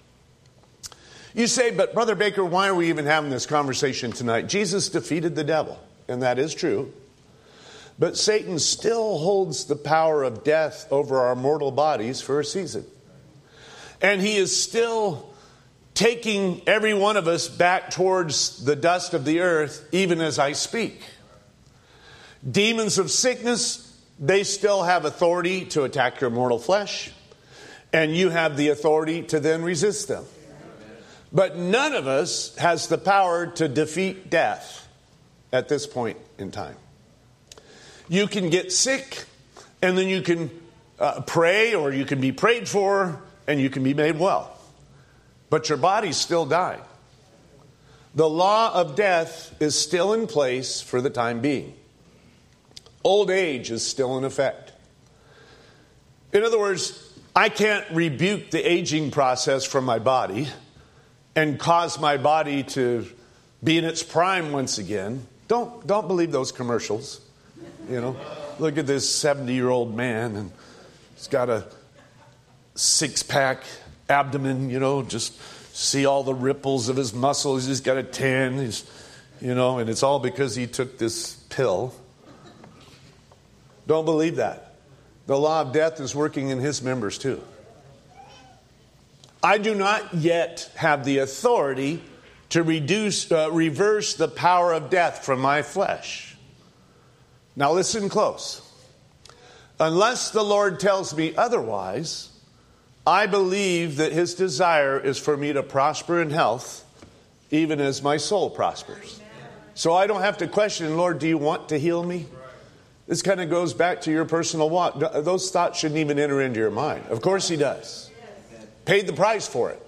You say, but Brother Baker, why are we even having this conversation tonight? Jesus defeated the devil, and that is true. But Satan still holds the power of death over our mortal bodies for a season. And he is still taking every one of us back towards the dust of the earth, even as I speak. Demons of sickness, they still have authority to attack your mortal flesh, and you have the authority to then resist them. But none of us has the power to defeat death at this point in time. You can get sick, and then you can uh, pray, or you can be prayed for, and you can be made well. But your body's still dying. The law of death is still in place for the time being. Old age is still in effect. In other words, I can't rebuke the aging process from my body and cause my body to be in its prime once again. Don't, don't believe those commercials. You know, look at this seventy-year-old man, and he's got a six-pack abdomen, you know, just see all the ripples of his muscles. He's got a tan, he's, you know, and it's all because he took this pill. Don't believe that. The law of death is working in his members too. I do not yet have the authority to reduce, uh, reverse the power of death from my flesh. Now listen close. Unless the Lord tells me otherwise, I believe that his desire is for me to prosper in health, even as my soul prospers. So I don't have to question, Lord, do you want to heal me? This kind of goes back to your personal walk. Those thoughts shouldn't even enter into your mind. Of course he does. Paid the price for it.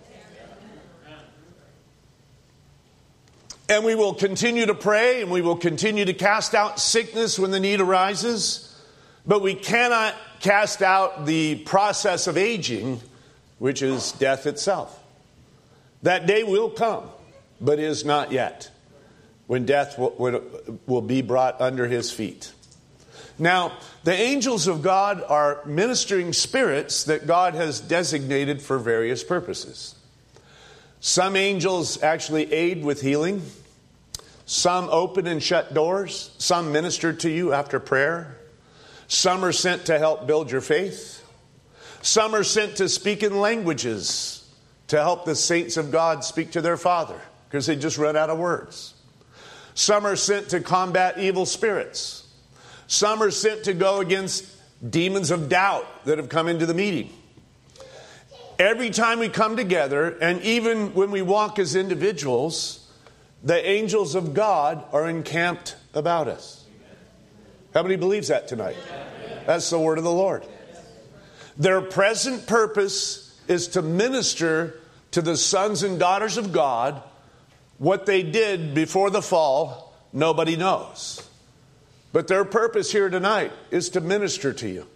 And we will continue to pray, and we will continue to cast out sickness when the need arises. But we cannot cast out the process of aging, which is death itself. That day will come, but is not yet, when death will, will be brought under his feet. Now, the angels of God are ministering spirits that God has designated for various purposes. Some angels actually aid with healing. Some open and shut doors. Some minister to you after prayer. Some are sent to help build your faith. Some are sent to speak in languages to help the saints of God speak to their Father, because they just run out of words. Some are sent to combat evil spirits. Some are sent to go against demons of doubt that have come into the meeting. Every time we come together, and even when we walk as individuals, the angels of God are encamped about us. How many believes that tonight? That's the word of the Lord. Their present purpose is to minister to the sons and daughters of God. What they did before the fall, nobody knows. But their purpose here tonight is to minister to you.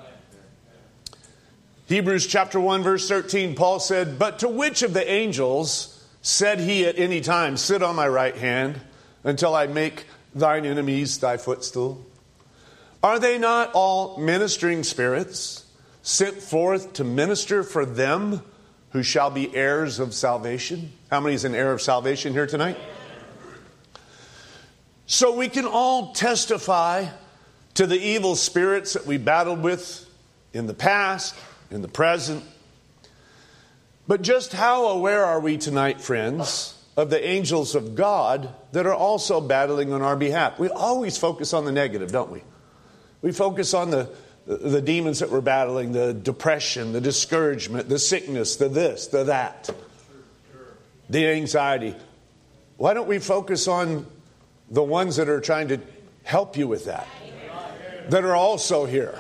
Hebrews chapter one verse thirteen, Paul said, "But to which of the angels said he at any time, 'Sit on my right hand until I make thine enemies thy footstool'? Are they not all ministering spirits sent forth to minister for them who shall be heirs of salvation?" How many is an heir of salvation here tonight? So we can all testify to the evil spirits that we battled with in the past, in the present. But just how aware are we tonight, friends, of the angels of God that are also battling on our behalf? We always focus on the negative, don't we? We focus on the, the demons that we're battling, the depression, the discouragement, the sickness, the this, the that, the anxiety. Why don't we focus on the ones that are trying to help you with that, that are also here,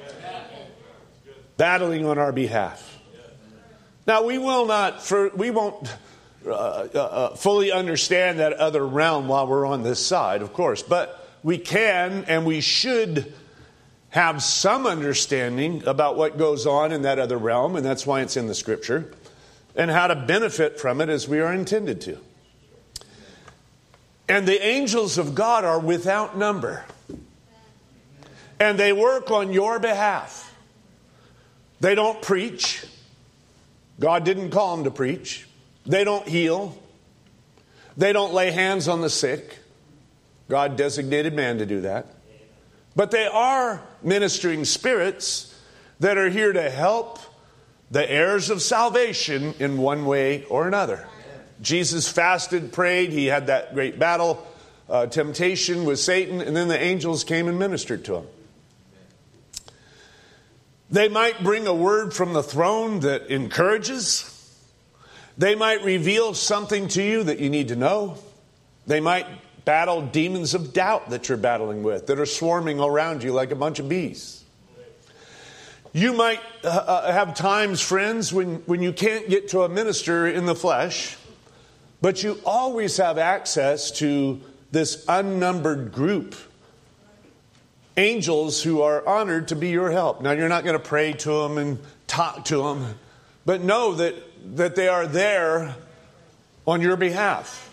battling on our behalf? Now, we will not, for, we won't uh, uh, fully understand that other realm while we're on this side, of course, but we can and we should have some understanding about what goes on in that other realm, and that's why it's in the Scripture, and how to benefit from it as we are intended to. And the angels of God are without number. And they work on your behalf. They don't preach. God didn't call them to preach. They don't heal. They don't lay hands on the sick. God designated man to do that. But they are ministering spirits that are here to help the heirs of salvation in one way or another. Jesus fasted, prayed. He had that great battle, uh, temptation with Satan, and then the angels came and ministered to him. They might bring a word from the throne that encourages. They might reveal something to you that you need to know. They might battle demons of doubt that you're battling with, that are swarming around you like a bunch of bees. You might uh, have times, friends, when, when you can't get to a minister in the flesh, but you always have access to this unnumbered group. Angels who are honored to be your help. Now, you're not going to pray to them and talk to them, but know that, that they are there on your behalf.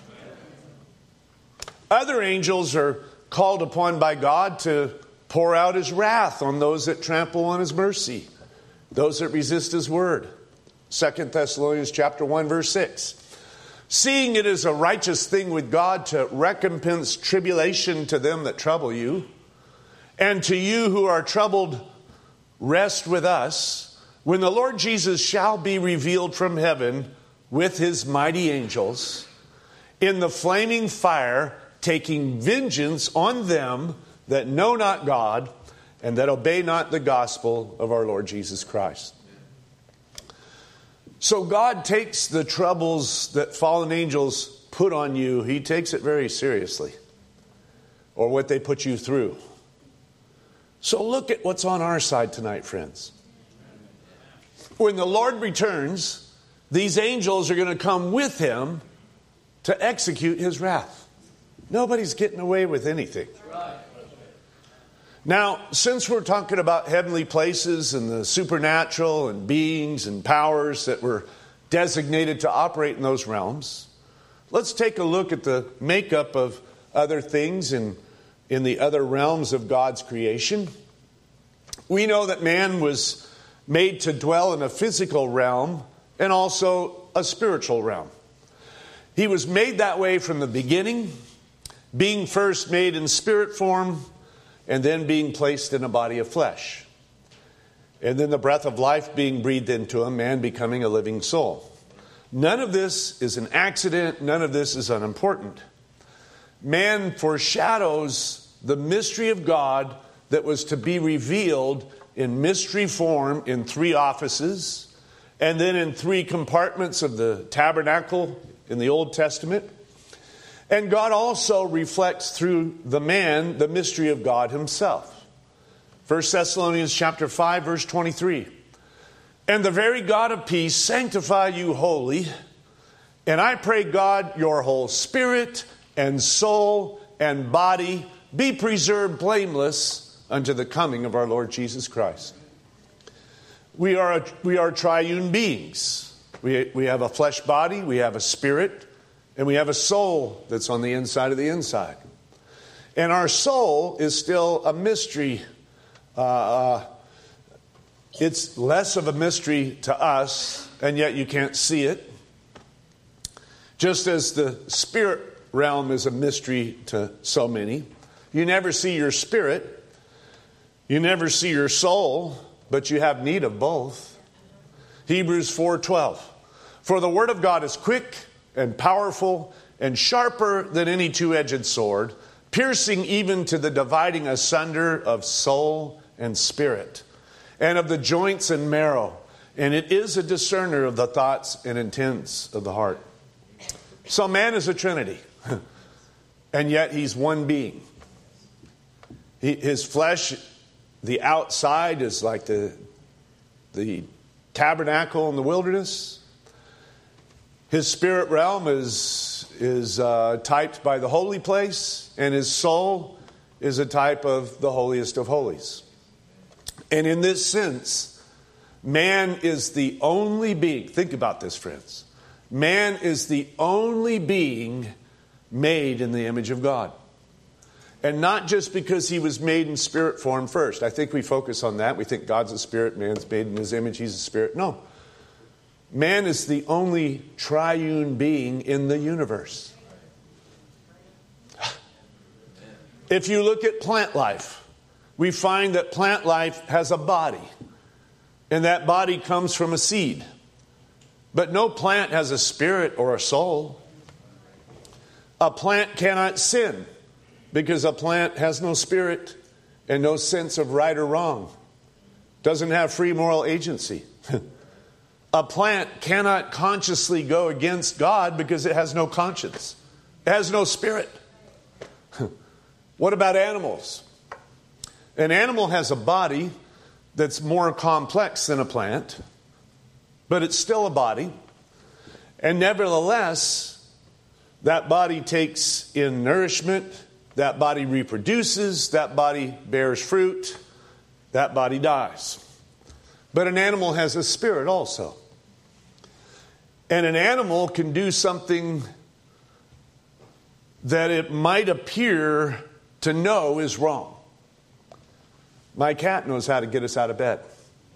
Other angels are called upon by God to pour out His wrath on those that trample on His mercy, those that resist His word. Second Thessalonians chapter one, verse six. Seeing it is a righteous thing with God to recompense tribulation to them that trouble you, and to you who are troubled, rest with us, when the Lord Jesus shall be revealed from heaven with His mighty angels, in the flaming fire, taking vengeance on them that know not God, and that obey not the gospel of our Lord Jesus Christ. So God takes the troubles that fallen angels put on you, He takes it very seriously, or what they put you through. So look at what's on our side tonight, friends. When the Lord returns, these angels are going to come with Him to execute His wrath. Nobody's getting away with anything. Now, since we're talking about heavenly places and the supernatural and beings and powers that were designated to operate in those realms, let's take a look at the makeup of other things in, in the other realms of God's creation. We know that man was made to dwell in a physical realm and also a spiritual realm. He was made that way from the beginning, being first made in spirit form, and then being placed in a body of flesh. And then the breath of life being breathed into him, man becoming a living soul. None of this is an accident. None of this is unimportant. Man foreshadows the mystery of God that was to be revealed in mystery form in three offices, and then in three compartments of the tabernacle in the Old Testament. And God also reflects through the man the mystery of God himself. First Thessalonians chapter five, verse twenty-three. And the very God of peace sanctify you wholly. And I pray God your whole spirit and soul and body be preserved blameless unto the coming of our Lord Jesus Christ. We are, a, we are triune beings. We, we have a flesh body, we have a spirit, and we have a soul that's on the inside of the inside. And our soul is still a mystery. Uh, it's less of a mystery to us, and yet you can't see it. Just as the spirit realm is a mystery to so many. You never see your spirit. You never see your soul, but you have need of both. Hebrews four twelve. For the word of God is quick and powerful and sharper than any two-edged sword, piercing even to the dividing asunder of soul and spirit, and of the joints and marrow. And it is a discerner of the thoughts and intents of the heart. So man is a trinity, and yet he's one being. He, his flesh, the outside, is like the, the tabernacle in the wilderness. His spirit realm is, is uh, typed by the holy place, and his soul is a type of the holiest of holies. And in this sense, man is the only being, think about this, friends. Man is the only being made in the image of God. And not just because he was made in spirit form first. I think we focus on that. We think God's a spirit, man's made in his image, he's a spirit. No. Man is the only triune being in the universe. If you look at plant life, we find that plant life has a body. And that body comes from a seed. But no plant has a spirit or a soul. A plant cannot sin because a plant has no spirit and no sense of right or wrong. Doesn't have free moral agency. A plant cannot consciously go against God because it has no conscience. It has no spirit. What about animals? An animal has a body that's more complex than a plant, but it's still a body. And nevertheless, that body takes in nourishment, that body reproduces, that body bears fruit, that body dies. But an animal has a spirit also. And an animal can do something that it might appear to know is wrong. My cat knows how to get us out of bed.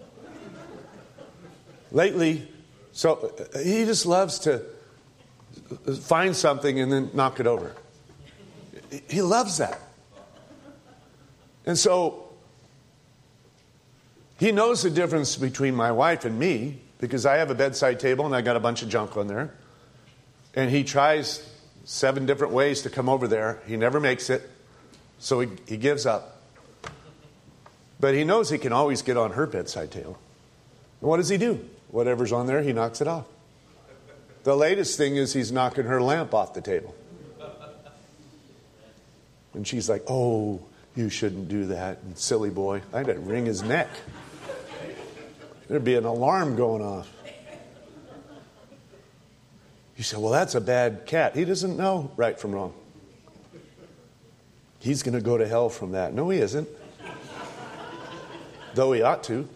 Lately, so he just loves to find something and then knock it over. He loves that. And so he knows the difference between my wife and me because I have a bedside table and I got a bunch of junk on there. And he tries seven different ways to come over there. He never makes it. So he, he gives up. But he knows he can always get on her bedside table. And what does he do? Whatever's on there, he knocks it off. The latest thing is he's knocking her lamp off the table. And she's like, oh, you shouldn't do that. And silly boy. I had to wring his neck. There'd be an alarm going off. You say, well, that's a bad cat. He doesn't know right from wrong. He's going to go to hell from that. No, he isn't. Though he ought to.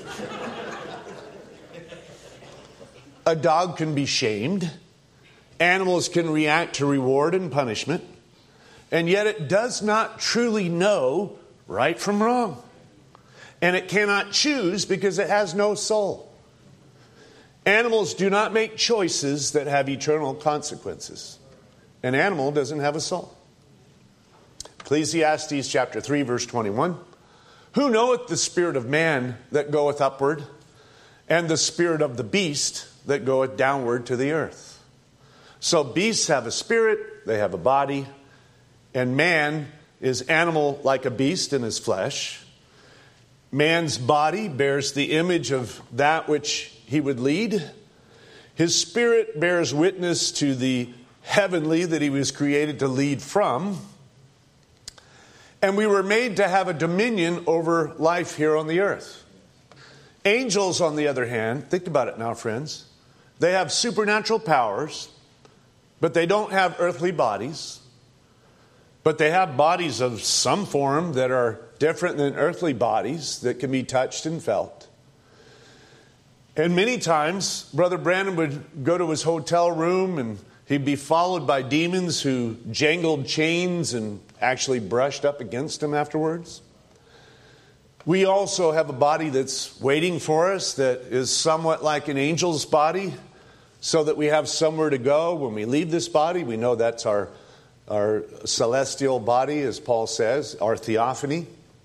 A dog can be shamed. Animals can react to reward and punishment. And yet it does not truly know right from wrong. And it cannot choose because it has no soul. Animals do not make choices that have eternal consequences. An animal doesn't have a soul. Ecclesiastes chapter three, verse twenty-one. Who knoweth the spirit of man that goeth upward, and the spirit of the beast that goeth downward to the earth? So beasts have a spirit, they have a body, and man is animal like a beast in his flesh. Man's body bears the image of that which he would lead. His Spirit bears witness to the heavenly that he was created to lead from. And we were made to have a dominion over life here on the earth. Angels, on the other hand, think about it now, friends. They have supernatural powers, but they don't have earthly bodies. But they have bodies of some form that are different than earthly bodies that can be touched and felt. And many times, Brother Brandon would go to his hotel room and he'd be followed by demons who jangled chains and actually brushed up against him afterwards. We also have a body that's waiting for us that is somewhat like an angel's body, so that we have somewhere to go when we leave this body. We know that's our, our celestial body, as Paul says, our theophany.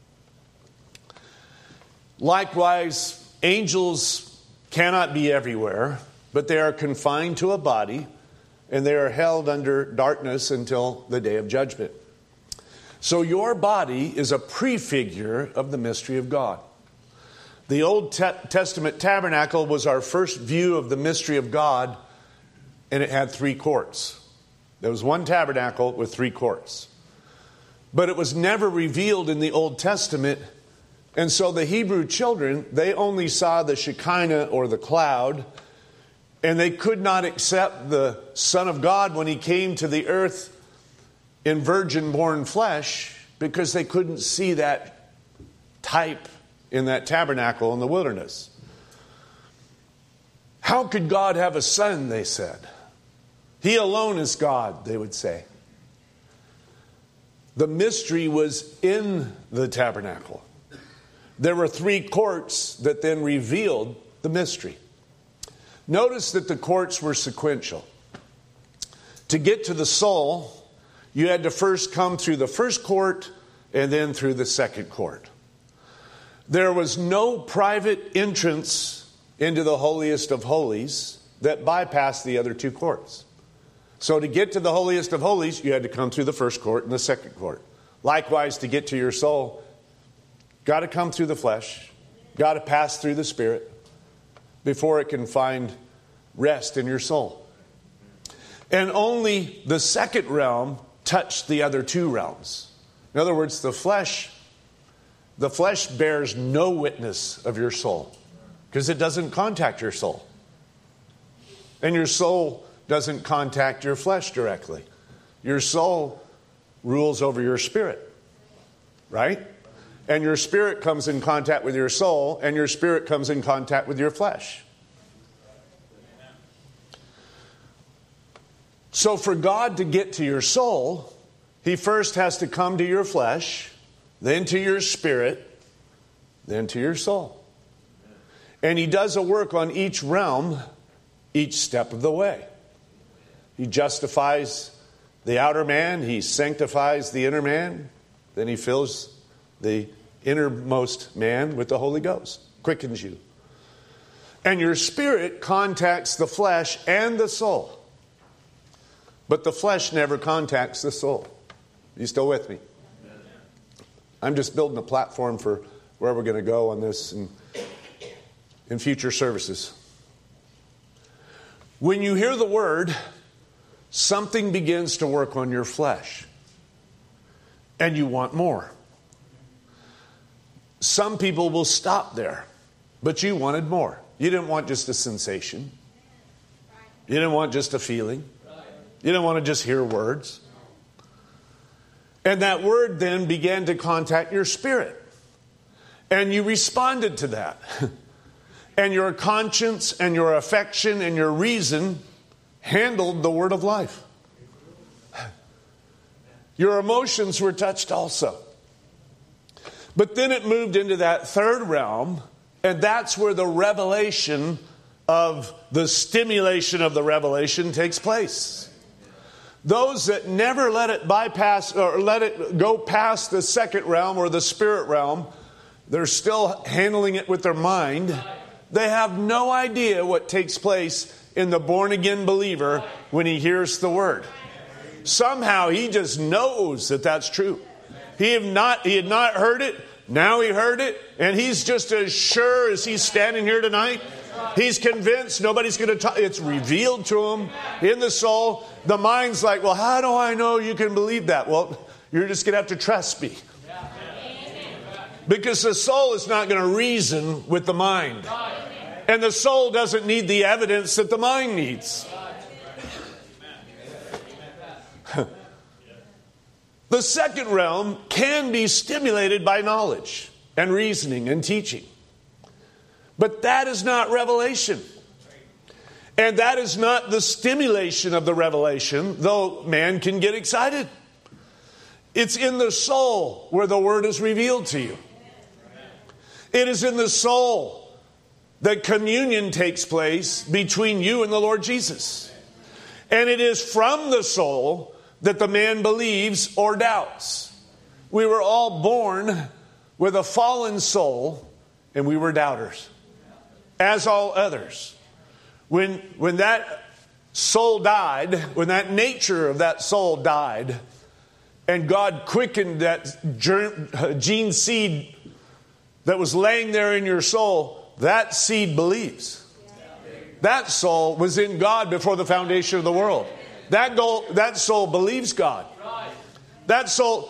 Likewise, angels cannot be everywhere, but they are confined to a body, and they are held under darkness until the day of judgment. So your body is a prefigure of the mystery of God. The Old Testament tabernacle was our first view of the mystery of God, and it had three courts. There was one tabernacle with three courts. But it was never revealed in the Old Testament, and so the Hebrew children, they only saw the Shekinah or the cloud, and they could not accept the Son of God when he came to the earth in virgin-born flesh, because they couldn't see that type in that tabernacle in the wilderness. How could God have a son, they said. He alone is God, they would say. The mystery was in the tabernacle. There were three courts that then revealed the mystery. Notice that the courts were sequential. To get to the soul, you had to first come through the first court and then through the second court. There was no private entrance into the holiest of holies that bypassed the other two courts. So to get to the holiest of holies, you had to come through the first court and the second court. Likewise, to get to your soul, got to come through the flesh, got to pass through the spirit before it can find rest in your soul. And only the second realm touched the other two realms. In other words, the flesh, the flesh bears no witness of your soul because it doesn't contact your soul. And your soul doesn't contact your flesh directly. Your soul rules over your spirit, right? And your spirit comes in contact with your soul, and your spirit comes in contact with your flesh. So for God to get to your soul, he first has to come to your flesh, then to your spirit, then to your soul. And he does a work on each realm, each step of the way. He justifies the outer man, he sanctifies the inner man, then he fills the innermost man with the Holy Ghost, quickens you. And your spirit contacts the flesh and the soul. But the flesh never contacts the soul. Are you still with me? I'm just building a platform for where we're going to go on this in, in future services. When you hear the word, something begins to work on your flesh. And you want more. Some people will stop there. But you wanted more. You didn't want just a sensation. You didn't want just a feeling. You didn't want to just hear words. And that word then began to contact your spirit. And you responded to that. And your conscience and your affection and your reason handled the word of life. Your emotions were touched also. But then it moved into that third realm, and that's where the revelation of the stimulation of the revelation takes place. Those that never let it bypass or let it go past the second realm or the spirit realm, they're still handling it with their mind. They have no idea what takes place in the born-again believer when he hears the word. Somehow he just knows that that's true. He had not, he had not heard it. Now he heard it. And he's just as sure as he's standing here tonight He's convinced nobody's going to talk. It's revealed to him in the soul. The mind's like, well, how do I know you can believe that? Well, you're just going to have to trust me. Because the soul is not going to reason with the mind. And the soul doesn't need the evidence that the mind needs. The second realm can be stimulated by knowledge and reasoning and teaching. But that is not revelation. And that is not the stimulation of the revelation, though man can get excited. It's in the soul where the word is revealed to you. It is in the soul that communion takes place between you and the Lord Jesus. And it is from the soul that the man believes or doubts. We were all born with a fallen soul, and we were doubters, as all others. When, when that soul died, when that nature of that soul died, and God quickened that germ, gene seed that was laying there in your soul, that seed believes. That soul was in God before the foundation of the world. That goal, that soul believes God. That soul,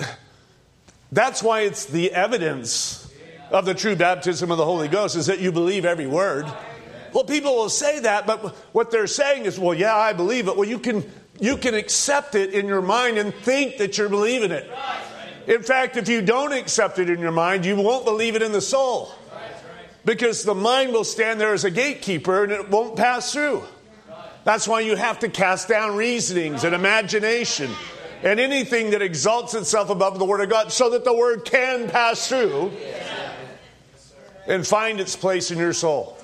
that's why it's the evidence of the true baptism of the Holy Ghost, is that you believe every word. Well, people will say that, but what they're saying is, well, yeah, I believe it. Well, you can, you can accept it in your mind and think that you're believing it. In fact, if you don't accept it in your mind, you won't believe it in the soul. Because the mind will stand there as a gatekeeper and it won't pass through. That's why you have to cast down reasonings and imagination and anything that exalts itself above the Word of God, so that the Word can pass through and find its place in your soul.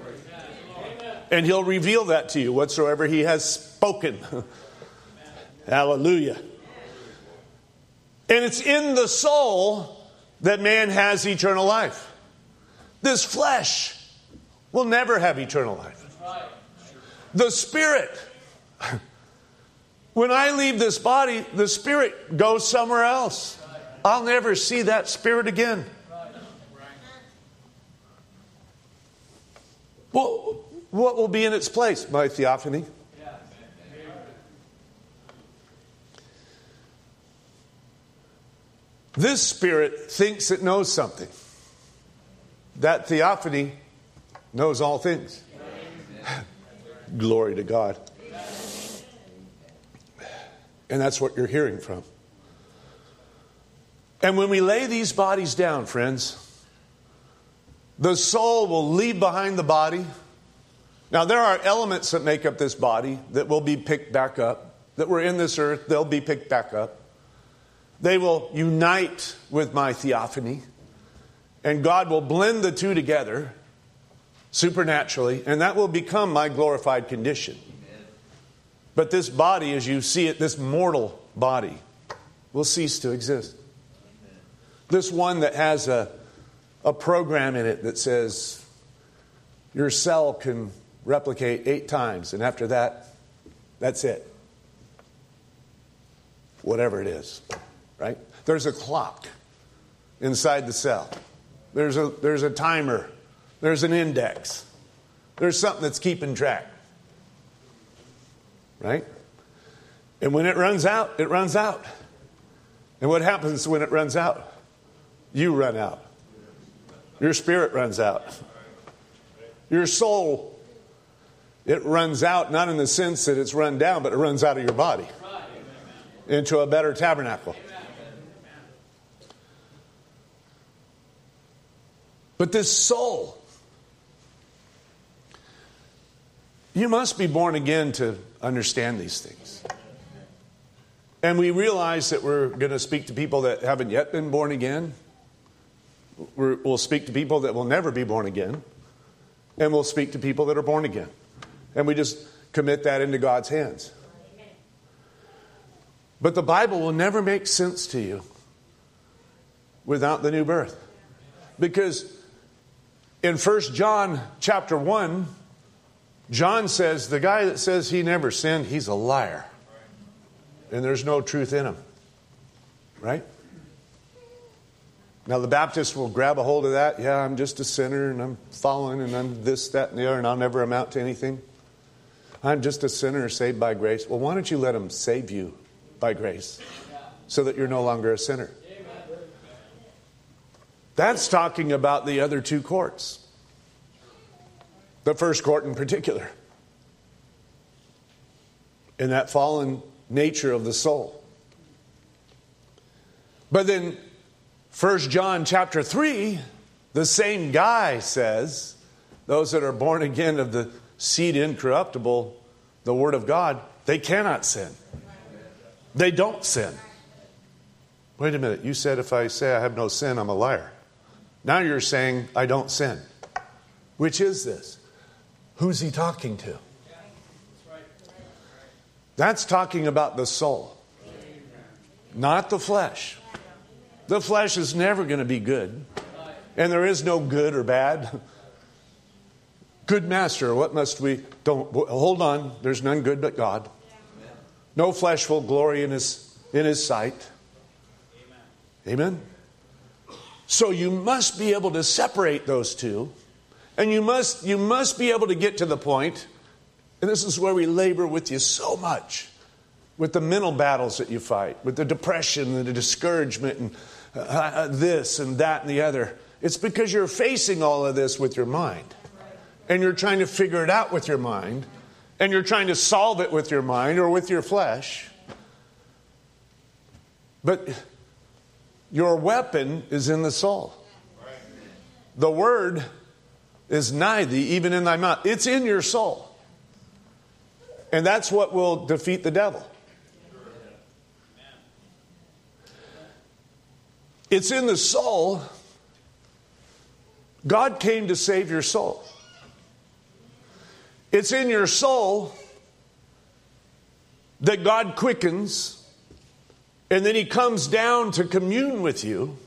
And He'll reveal that to you whatsoever He has spoken. Hallelujah. And it's in the soul that man has eternal life. This flesh will never have eternal life. The spirit, when I leave this body, the spirit goes somewhere else. I'll never see that spirit again. Well, what will be in its place? My theophany. This spirit thinks it knows something. That theophany knows all things. Glory to God. And that's what you're hearing from. And when we lay these bodies down, friends, the soul will leave behind the body. Now, there are elements that make up this body that will be picked back up. That were in this earth, they'll be picked back up. They will unite with my theophany. And God will blend the two together supernaturally, and that will become my glorified condition. Amen. But this body, as you see it, this mortal body, will cease to exist. Amen. This one that has a, a program in it that says your cell can replicate eight times, and after that, that's it. Whatever it is, right? There's a clock inside the cell. There's a, there's a timer. There's an index. There's something that's keeping track. Right? And when it runs out, it runs out. And what happens when it runs out? You run out. Your spirit runs out. Your soul, it runs out, not in the sense that it's run down, but it runs out of your body into a better tabernacle. But this soul, you must be born again to understand these things. And we realize that we're going to speak to people that haven't yet been born again. We're, we'll speak to people that will never be born again. And we'll speak to people that are born again. And we just commit that into God's hands. But the Bible will never make sense to you without the new birth. Because in First John chapter one, John says, the guy that says he never sinned, he's a liar. And there's no truth in him. Right? Now the Baptist will grab a hold of that. Yeah, I'm just a sinner and I'm fallen and I'm this, that, and the other and I'll never amount to anything. I'm just a sinner saved by grace. Well, why don't you let him save you by grace so that you're no longer a sinner? That's talking about the other two courts. The first court in particular. In that fallen nature of the soul. But then First John chapter three, the same guy says, those that are born again of the seed incorruptible, the word of God, they cannot sin. They don't sin. Wait a minute, you said if I say I have no sin, I'm a liar. Now you're saying I don't sin. Which is this? Who's he talking to? That's talking about the soul, not the flesh. The flesh is never going to be good. And there is no good or bad. Good master, what must we... Don't hold on. There's none good but God. No flesh will glory in his, in his sight. Amen? So you must be able to separate those two. And you must, you must be able to get to the point, and this is where we labor with you so much, with the mental battles that you fight, with the depression and the discouragement and uh, this and that and the other. It's because you're facing all of this with your mind. And you're trying to figure it out with your mind. And you're trying to solve it with your mind or with your flesh. But your weapon is in the soul. The word is nigh thee, even in thy mouth. It's in your soul. And that's what will defeat the devil. It's in the soul. God came to save your soul. It's in your soul that God quickens, and then he comes down to commune with you.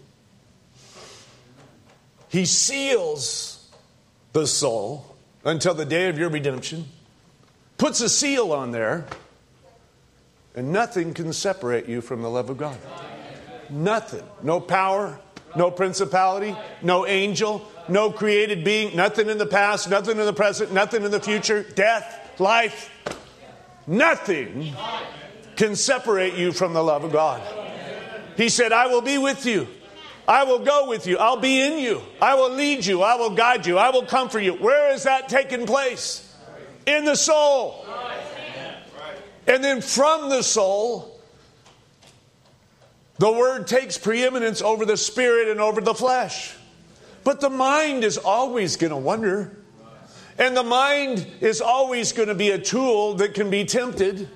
He seals the soul until the day of your redemption, puts a seal on there, and nothing can separate you from the love of God. Nothing. No power, no principality, no angel, no created being, nothing in the past, nothing in the present, nothing in the future, death, life. Nothing can separate you from the love of God. He said, I will be with you. I will go with you. I'll be in you. I will lead you. I will guide you. I will comfort you. Where is that taking place? In the soul. And then from the soul, the word takes preeminence over the spirit and over the flesh. But the mind is always going to wonder. And the mind is always going to be a tool that can be tempted.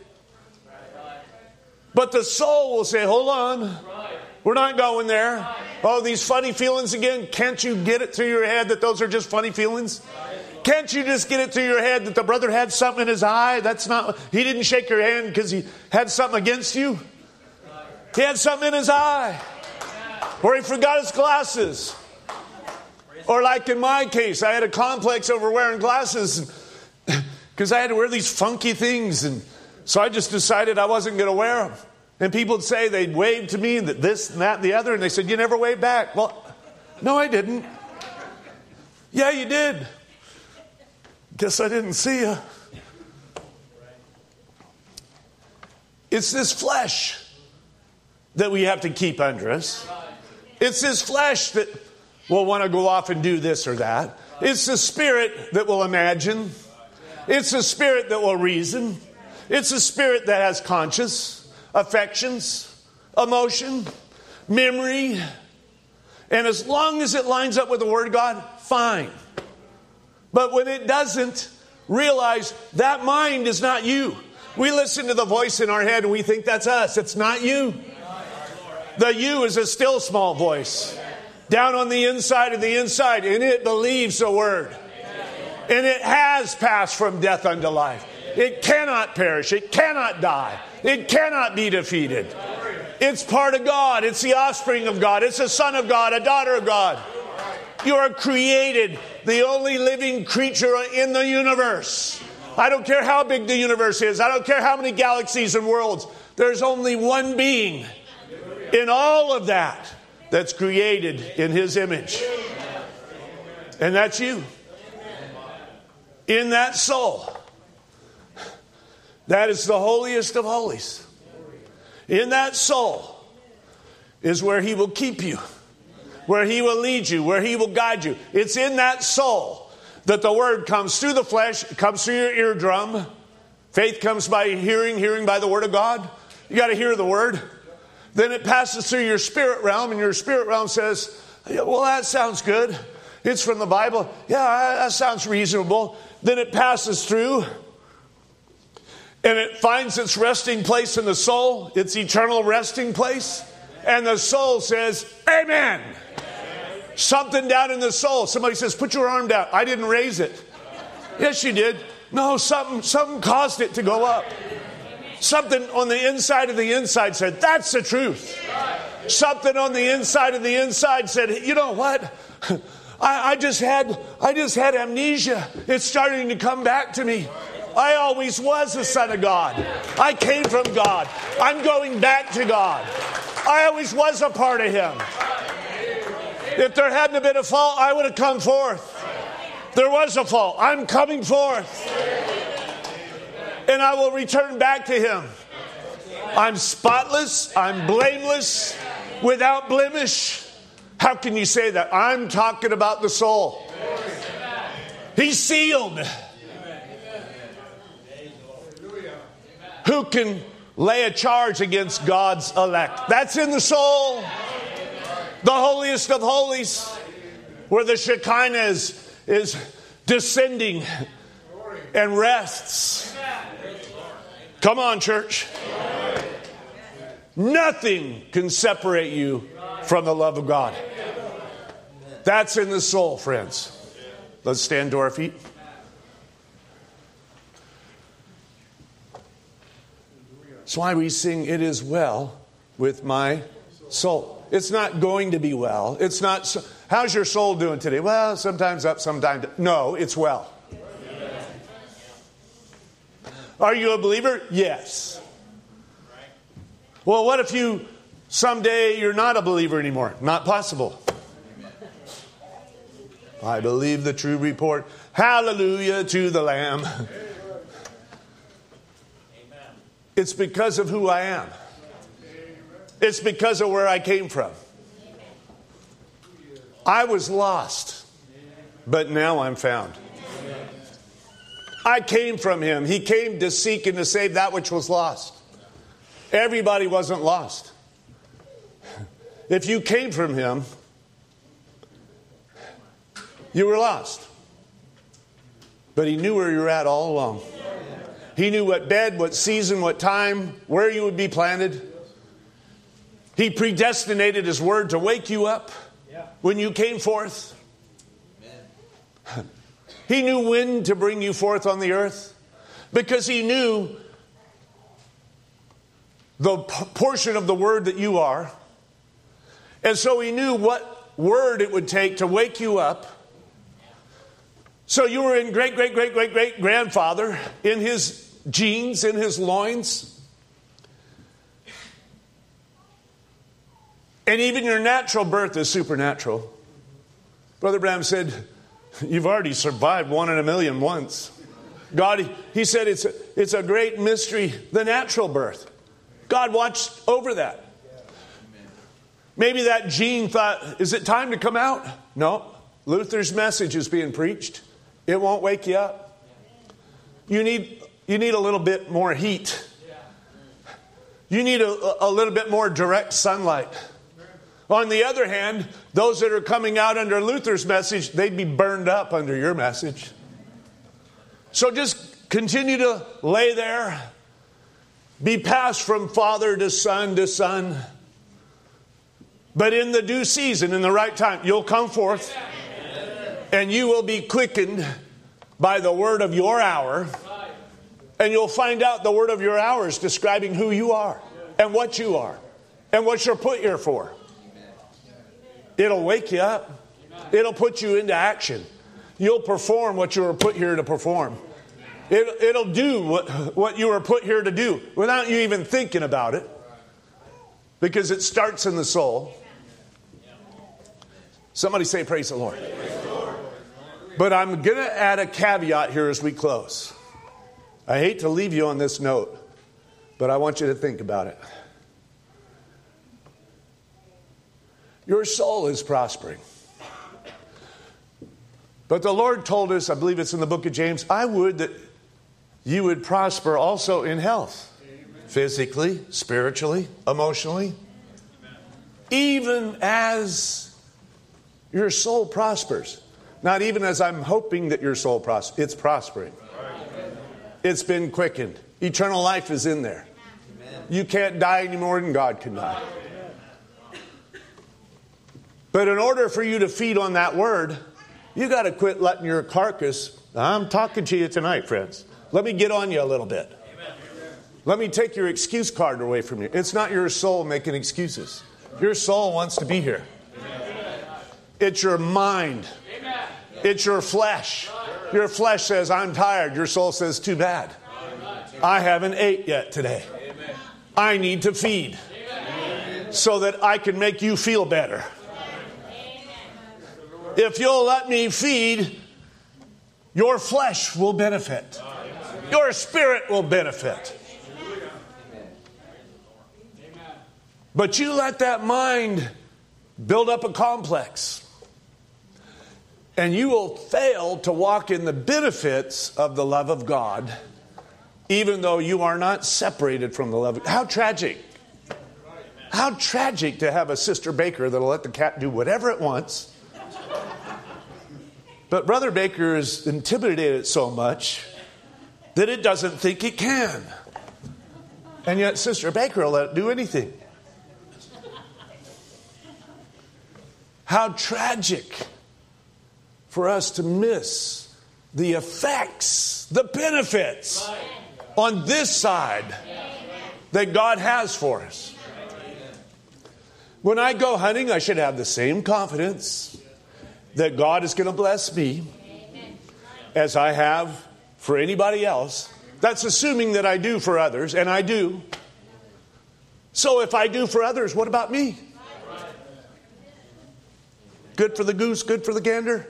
But the soul will say, hold on. We're not going there. Oh, these funny feelings again. Can't you get it through your head that those are just funny feelings? Can't you just get it through your head that the brother had something in his eye? That's not, he didn't shake your hand because he had something against you. He had something in his eye. Or he forgot his glasses. Or like in my case, I had a complex over wearing glasses because I had to wear these funky things. And so I just decided I wasn't going to wear them. And people would say, they'd wave to me, that this and that and the other. And they said, you never waved back. Well, no, I didn't. Yeah, you did. Guess I didn't see you. It's this flesh that we have to keep under us. It's this flesh that will want to go off and do this or that. It's the spirit that will imagine. It's the spirit that will reason. It's the spirit that has conscience, affections, emotion, memory. And as long as it lines up with the Word of God, fine. But when it doesn't, realize that mind is not you. We listen to the voice in our head and we think that's us. It's not you. The you is a still small voice. Down on the inside of the inside. And it believes the Word. And it has passed from death unto life. It cannot perish. It cannot die. It cannot be defeated. It's part of God. It's the offspring of God. It's a son of God, a daughter of God. You are created, the only living creature in the universe. I don't care how big the universe is. I don't care how many galaxies and worlds. There's only one being in all of that that's created in His image. And that's you. In that soul. That is the holiest of holies. In that soul is where He will keep you, where He will lead you, where He will guide you. It's in that soul that the word comes through the flesh, it comes through your eardrum. Faith comes by hearing, hearing by the word of God. You got to hear the word. Then it passes through your spirit realm, and your spirit realm says, well, that sounds good. It's from the Bible. Yeah, that sounds reasonable. Then it passes through, and it finds its resting place in the soul, its eternal resting place. And the soul says, amen. Something down in the soul. Somebody says, put your arm down. I didn't raise it. Yes, you did. No, something, something caused it to go up. Something on the inside of the inside said, that's the truth. Something on the inside of the inside said, you know what? I, I just had, I just had amnesia. It's starting to come back to me. I always was a son of God. I came from God. I'm going back to God. I always was a part of Him. If there hadn't been a fall, I would have come forth. There was a fall. I'm coming forth. And I will return back to Him. I'm spotless. I'm blameless. Without blemish. How can you say that? I'm talking about the soul. He's sealed. Who can lay a charge against God's elect? That's in the soul. The holiest of holies. Where the Shekinah is is descending and rests. Come on, church. Nothing can separate you from the love of God. That's in the soul, friends. Let's stand to our feet. That's why we sing, it is well with my soul. It's not going to be well. It's not, so, how's your soul doing today? Well, sometimes up, sometimes down. No, it's well. Are you a believer? Yes. Well, what if you, someday you're not a believer anymore? Not possible. I believe the true report. Hallelujah to the Lamb. It's because of who I am. It's because of where I came from. I was lost, but now I'm found. I came from Him. He came to seek and to save that which was lost. Everybody wasn't lost. If you came from Him, you were lost. But He knew where you were at all along. He knew what bed, what season, what time, where you would be planted. He predestinated His word to wake you up when you came forth. He knew when to bring you forth on the earth because He knew the p- portion of the word that you are. And so He knew what word it would take to wake you up. So you were in great, great, great, great, great grandfather in his genes, in his loins. And even your natural birth is supernatural. Brother Branham said, you've already survived one in a million once. God, he said it's a, it's a great mystery, the natural birth. God watched over that. Maybe that gene thought, is it time to come out? No. Luther's message is being preached. It won't wake you up. You need, you need a little bit more heat. You need a, a little bit more direct sunlight. On the other hand, those that are coming out under Luther's message, they'd be burned up under your message. So just continue to lay there. Be passed from father to son to son. But in the due season, in the right time, you'll come forth. And you will be quickened by the word of your hour. And you'll find out the word of your hour is describing who you are. And what you are. And what you're put here for. It'll wake you up. It'll put you into action. You'll perform what you were put here to perform. It, it'll do what, what you were put here to do without you even thinking about it. Because it starts in the soul. Somebody say praise the Lord. Praise the Lord. But I'm going to add a caveat here as we close. I hate to leave you on this note, but I want you to think about it. Your soul is prospering. But the Lord told us, I believe it's in the book of James, I would that you would prosper also in health. Amen. Physically, spiritually, emotionally. Amen. Even as your soul prospers. Not even as I'm hoping that your soul prospers. It's prospering. Right. It's been quickened. Eternal life is in there. Amen. You can't die any more than God can die. But in order for you to feed on that word, you got to quit letting your carcass, I'm talking to you tonight, friends. Let me get on you a little bit. Amen. Let me take your excuse card away from you. It's not your soul making excuses. Your soul wants to be here. Amen. It's your mind. Amen. It's your flesh. Your flesh says, I'm tired. Your soul says, too bad. I haven't ate yet today. Amen. I need to feed so that I can make you feel better. If you'll let me feed, your flesh will benefit. Your spirit will benefit. But you let that mind build up a complex, and you will fail to walk in the benefits of the love of God, even though you are not separated from the love of God. How tragic. How tragic to have a Sister Baker that'll let the cat do whatever it wants. But Brother Baker is intimidated so much that it doesn't think it can. And yet Sister Baker will let it do anything. How tragic for us to miss the effects, the benefits on this side that God has for us. When I go hunting, I should have the same confidence that God is going to bless me as I have for anybody else. That's assuming that I do for others, and I do. So if I do for others, what about me? Good for the goose, good for the gander?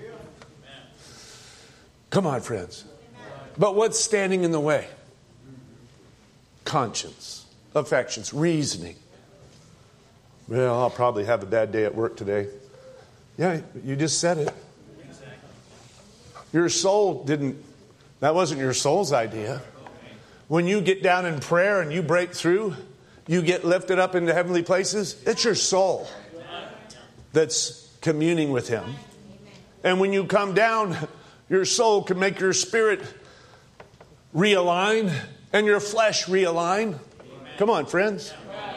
Come on, friends. But what's standing in the way? Conscience, affections, reasoning. Well, I'll probably have a bad day at work today. Yeah, you just said it. Your soul didn't, that wasn't your soul's idea. When you get down in prayer and you break through, you get lifted up into heavenly places, it's your soul that's communing with Him. And when you come down, your soul can make your spirit realign and your flesh realign. Come on, friends.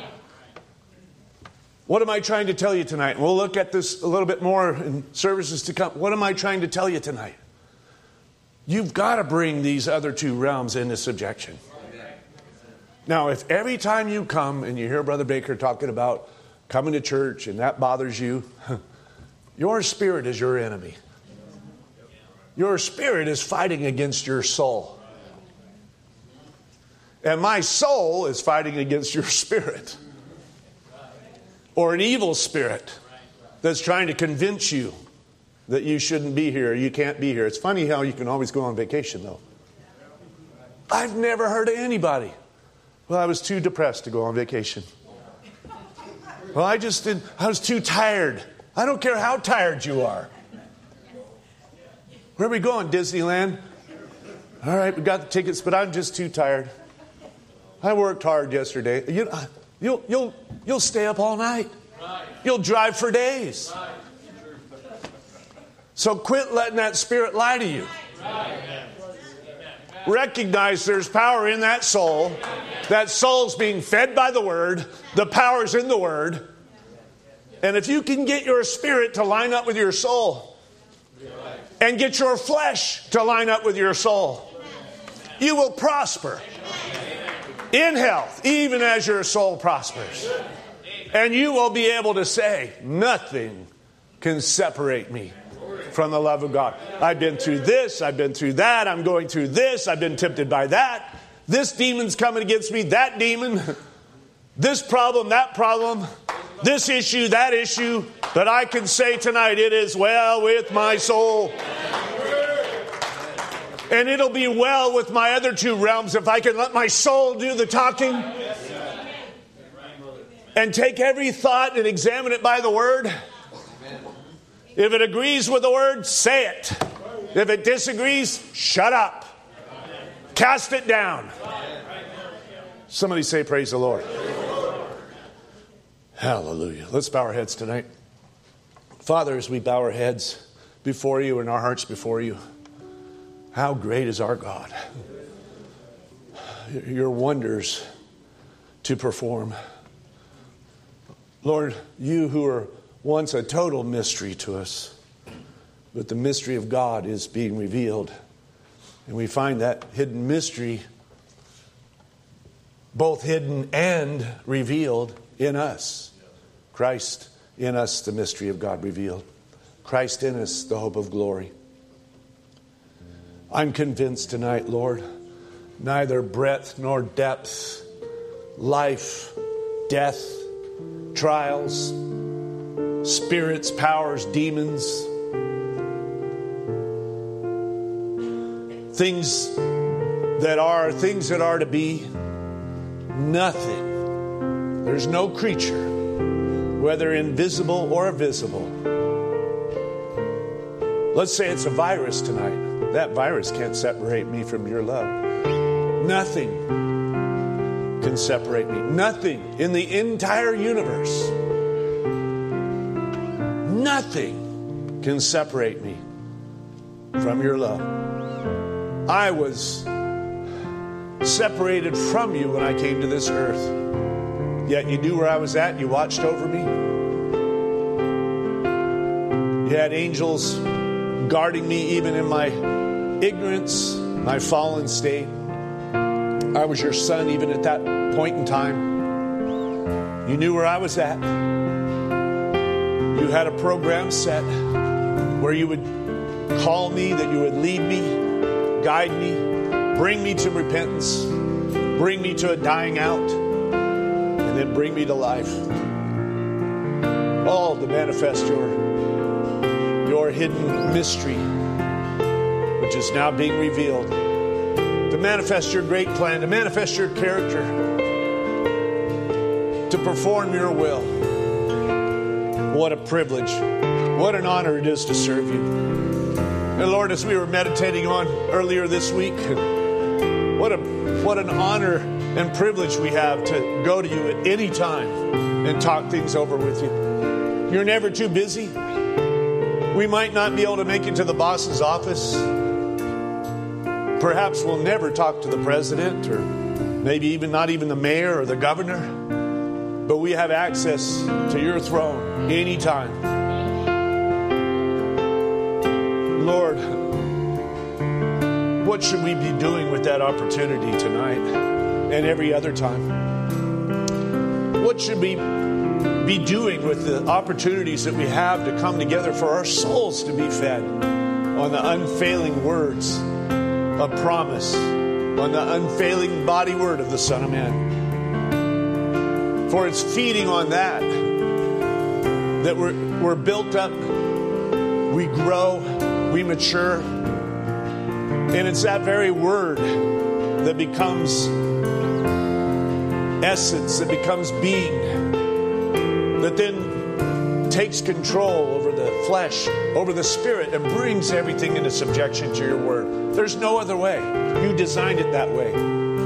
What am I trying to tell you tonight? We'll look at this a little bit more in services to come. What am I trying to tell you tonight? You've got to bring these other two realms into subjection. Now, if every time you come and you hear Brother Baker talking about coming to church and that bothers you, your spirit is your enemy. Your spirit is fighting against your soul. And my soul is fighting against your spirit. Or an evil spirit that's trying to convince you that you shouldn't be here, you can't be here. It's funny how you can always go on vacation, though. I've never heard of anybody. Well, I was too depressed to go on vacation. Well, I just did. I was too tired. I don't care how tired you are. Where are we going, Disneyland? All right, we got the tickets, but I'm just too tired. I worked hard yesterday. You know, You'll, you'll, you'll stay up all night. Right. You'll drive for days. Right. So quit letting that spirit lie to you. Right. Recognize there's power in that soul. That soul's being fed by the Word. The power's in the Word. And if you can get your spirit to line up with your soul and get your flesh to line up with your soul, you will prosper. In health, even as your soul prospers. And you will be able to say, nothing can separate me from the love of God. I've been through this, I've been through that, I'm going through this, I've been tempted by that. This demon's coming against me, that demon, this problem, that problem. this issue, that issue, but I can say tonight, it is well with my soul. And it'll be well with my other two realms if I can let my soul do the talking. And take every thought and examine it by the Word. If it agrees with the Word, say it. If it disagrees, shut up. Cast it down. Somebody say, praise the Lord. Hallelujah. Let's bow our heads tonight. Father, as we bow our heads before you and our hearts before you, how great is our God. Your wonders to perform. Lord, you who were once a total mystery to us, but the mystery of God is being revealed. And we find that hidden mystery both hidden and revealed in us. Christ in us, the mystery of God revealed. Christ in us, the hope of glory. I'm convinced tonight, Lord, neither breadth nor depth, life, death, trials, spirits, powers, demons, things that are, things that are to be, nothing. There's no creature, whether invisible or visible. Let's say it's a virus tonight. That virus can't separate me from your love. Nothing can separate me. Nothing in the entire universe. Nothing can separate me from your love. I was separated from you when I came to this earth. Yet you knew where I was at. You watched over me. You had angels guarding me even in my ignorance, my fallen state. I was your son even at that point in time. You knew where I was at. You had a program set where you would call me, that you would lead me, guide me, bring me to repentance, bring me to a dying out, and then bring me to life. All to manifest your, your hidden mystery, which is now being revealed. To manifest your great plan, to manifest your character, to perform your will. What a privilege. What an honor it is to serve you. And Lord, as we were meditating on earlier this week, what a what an honor and privilege we have to go to you at any time and talk things over with you. You're never too busy. We might not be able to make it to the boss's office. Perhaps we'll never talk to the president, or maybe even not even the mayor or the governor. But we have access to your throne anytime. Lord, what should we be doing with that opportunity tonight and every other time? What should we be doing with the opportunities that we have to come together for our souls to be fed on the unfailing words of promise, on the unfailing body word of the Son of Man? For it's feeding on that that we're, we're built up, we grow, we mature. And it's that very word that becomes essence, that becomes being, that then takes control over the flesh, over the spirit, and brings everything into subjection to your word. There's no other way. You designed it that way.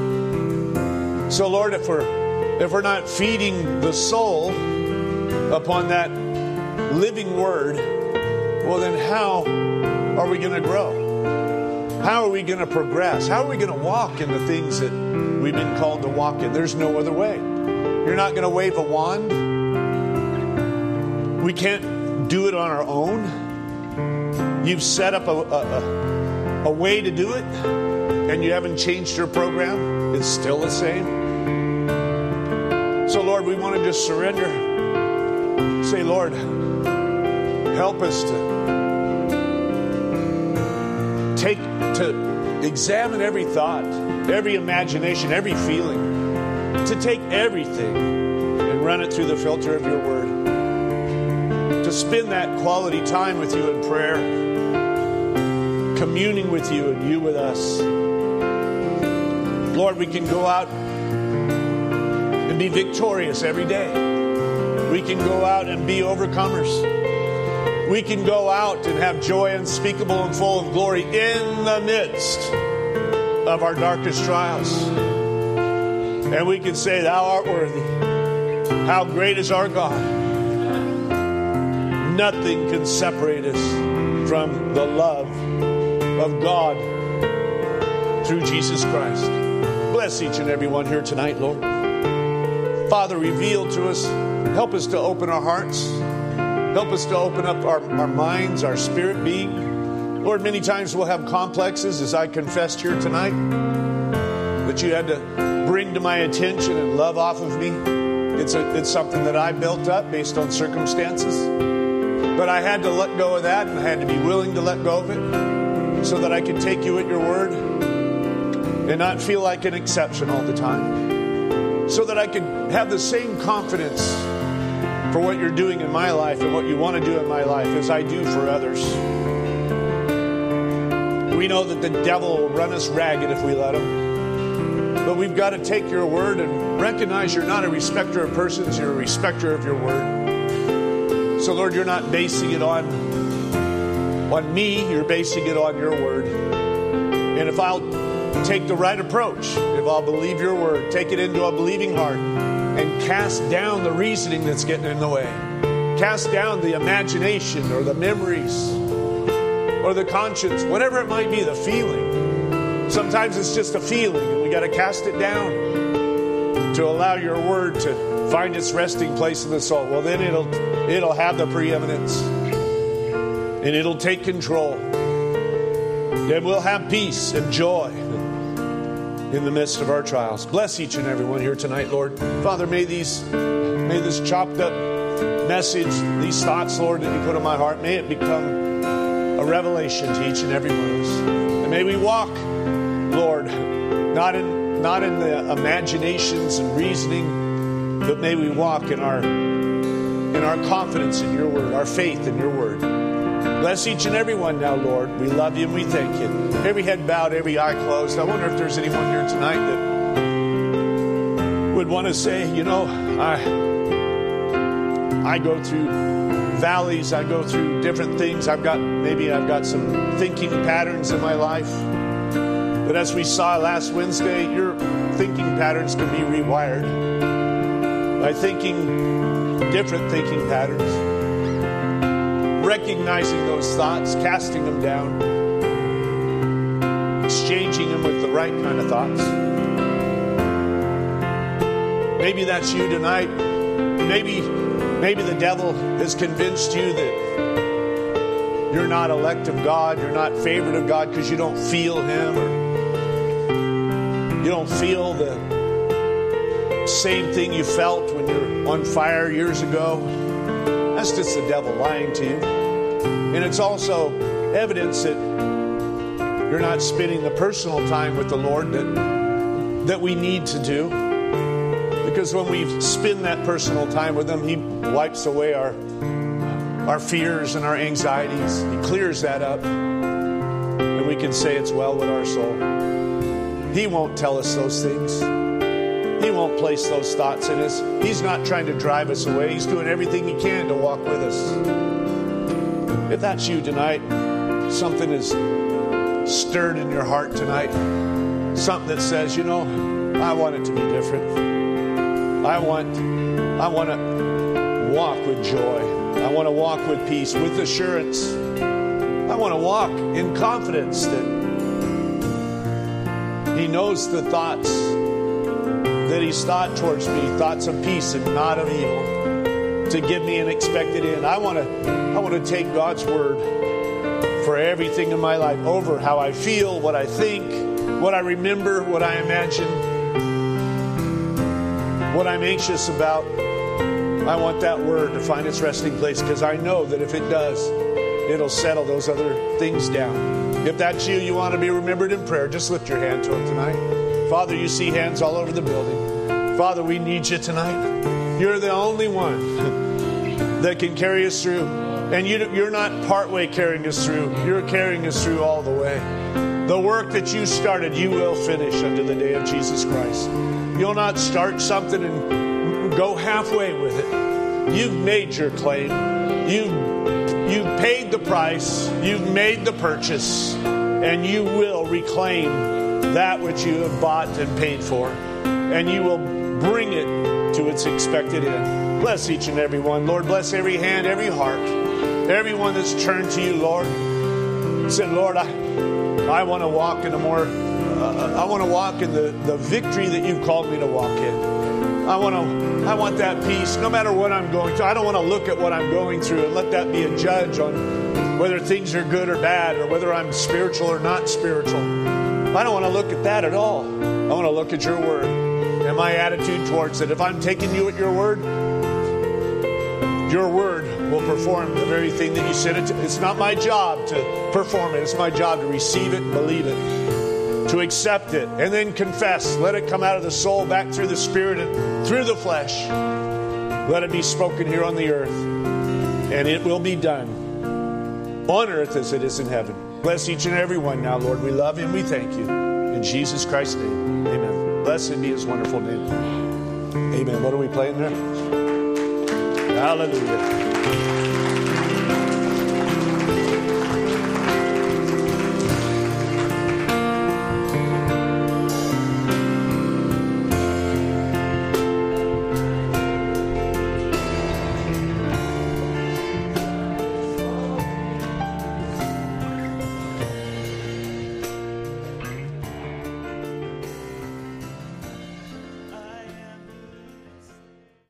So Lord, if we're If we're not feeding the soul upon that living word, well, then how are we going to grow? How are we going to progress? How are we going to walk in the things that we've been called to walk in? There's no other way. You're not going to wave a wand. We can't do it on our own. You've set up a, a, a way to do it, and you haven't changed your program. It's still the same. So, Lord, we want to just surrender. Say, Lord, help us to take, to examine every thought, every imagination, every feeling, to take everything and run it through the filter of your word. To spend that quality time with you in prayer, communing with you and you with us. Lord, we can go out and be victorious every day. We can go out and be overcomers. We can go out and have joy unspeakable and full of glory in the midst of our darkest trials. And we can say, Thou art worthy. How great is our God. Nothing can separate us from the love of God through Jesus Christ. Bless each and every one here tonight, Lord. Father, reveal to us, help us to open our hearts. Help us to open up our, our minds, our spirit being. Lord, many times we'll have complexes, as I confessed here tonight, that you had to bring to my attention and love off of me. It's, a, it's something that I built up based on circumstances. But I had to let go of that, and I had to be willing to let go of it so that I could take you at your word and not feel like an exception all the time. So that I could have the same confidence for what you're doing in my life and what you want to do in my life as I do for others. We know that the devil will run us ragged if we let him. But we've got to take your word and recognize you're not a respecter of persons, you're a respecter of your word. So Lord, you're not basing it on, on me, you're basing it on your word. And if I'll take the right approach, if I'll believe your word, take it into a believing heart, and cast down the reasoning that's getting in the way. Cast down the imagination or the memories or the conscience, whatever it might be, the feeling. Sometimes it's just a feeling, and we got to cast it down to allow your word to find its resting place in the soul. Well, then it'll it'll have the preeminence, and it'll take control. Then we'll have peace and joy in the midst of our trials. Bless each and every one here tonight, Lord. Father, may these, may this chopped up message, these thoughts, Lord, that you put in my heart, may it become a revelation to each and every one of us. And may we walk, Lord, not in not in the imaginations and reasoning, but may we walk in our in our confidence in your word, our faith in your word. Bless each and every one now, Lord. We love you and we thank you. Every head bowed, every eye closed. I wonder if there's anyone here tonight that would want to say, you know, I I go through valleys. I go through different things. I've got, maybe I've got some thinking patterns in my life. But as we saw last Wednesday, your thinking patterns can be rewired by thinking different thinking patterns. Recognizing those thoughts, casting them down, exchanging them with the right kind of thoughts. Maybe that's you tonight. Maybe, maybe the devil has convinced you that you're not elect of God, you're not favored of God because you don't feel him, or you don't feel the same thing you felt when you're on fire years ago. That's just the devil lying to you. And it's also evidence that you're not spending the personal time with the Lord that, that we need to do. Because when we spend that personal time with him, he wipes away our, our fears and our anxieties. He clears that up. And we can say it's well with our soul. He won't tell us those things. He won't place those thoughts in us. He's not trying to drive us away. He's doing everything he can to walk with us. If that's you tonight, something is stirred in your heart tonight. Something that says, you know, I want it to be different. I want, I want to walk with joy. I want to walk with peace, with assurance. I want to walk in confidence that he knows the thoughts that he's thought towards me, thoughts of peace and not of evil, to give me an expected end. I want to I want to take God's word for everything in my life, over how I feel, what I think, what I remember, what I imagine, what I'm anxious about. I want that word to find its resting place, because I know that if it does, it'll settle those other things down. If that's you, you want to be remembered in prayer, just lift your hand to him tonight. Father, you see hands all over the building. Father, we need you tonight. You're the only one that can carry us through. And you, you're not partway carrying us through. You're carrying us through all the way. The work that you started, you will finish unto the day of Jesus Christ. You'll not start something and go halfway with it. You've made your claim. You've, you've paid the price. You've made the purchase. And you will reclaim that which you have bought and paid for. And you will bring it to its expected end. Bless each and every one. Lord, bless every hand, every heart. Everyone that's turned to you, Lord. Said, Lord, I, I want to walk in a more, uh, I want to walk in the, the victory that you've called me to walk in. I want to, I want that peace no matter what I'm going through. I don't want to look at what I'm going through and let that be a judge on whether things are good or bad or whether I'm spiritual or not spiritual. I don't want to look at that at all. I want to look at your word and my attitude towards it. If I'm taking you at your word, your word will perform the very thing that you said it to. It's not my job to perform it. It's my job to receive it and believe it, to accept it, and then confess. Let it come out of the soul, back through the spirit and through the flesh. Let it be spoken here on the earth, and it will be done on earth as it is in heaven. Bless each and every one now, Lord. We love you and we thank you. In Jesus Christ's name, amen. Blessed be his wonderful name. Amen. What are we playing there? Hallelujah.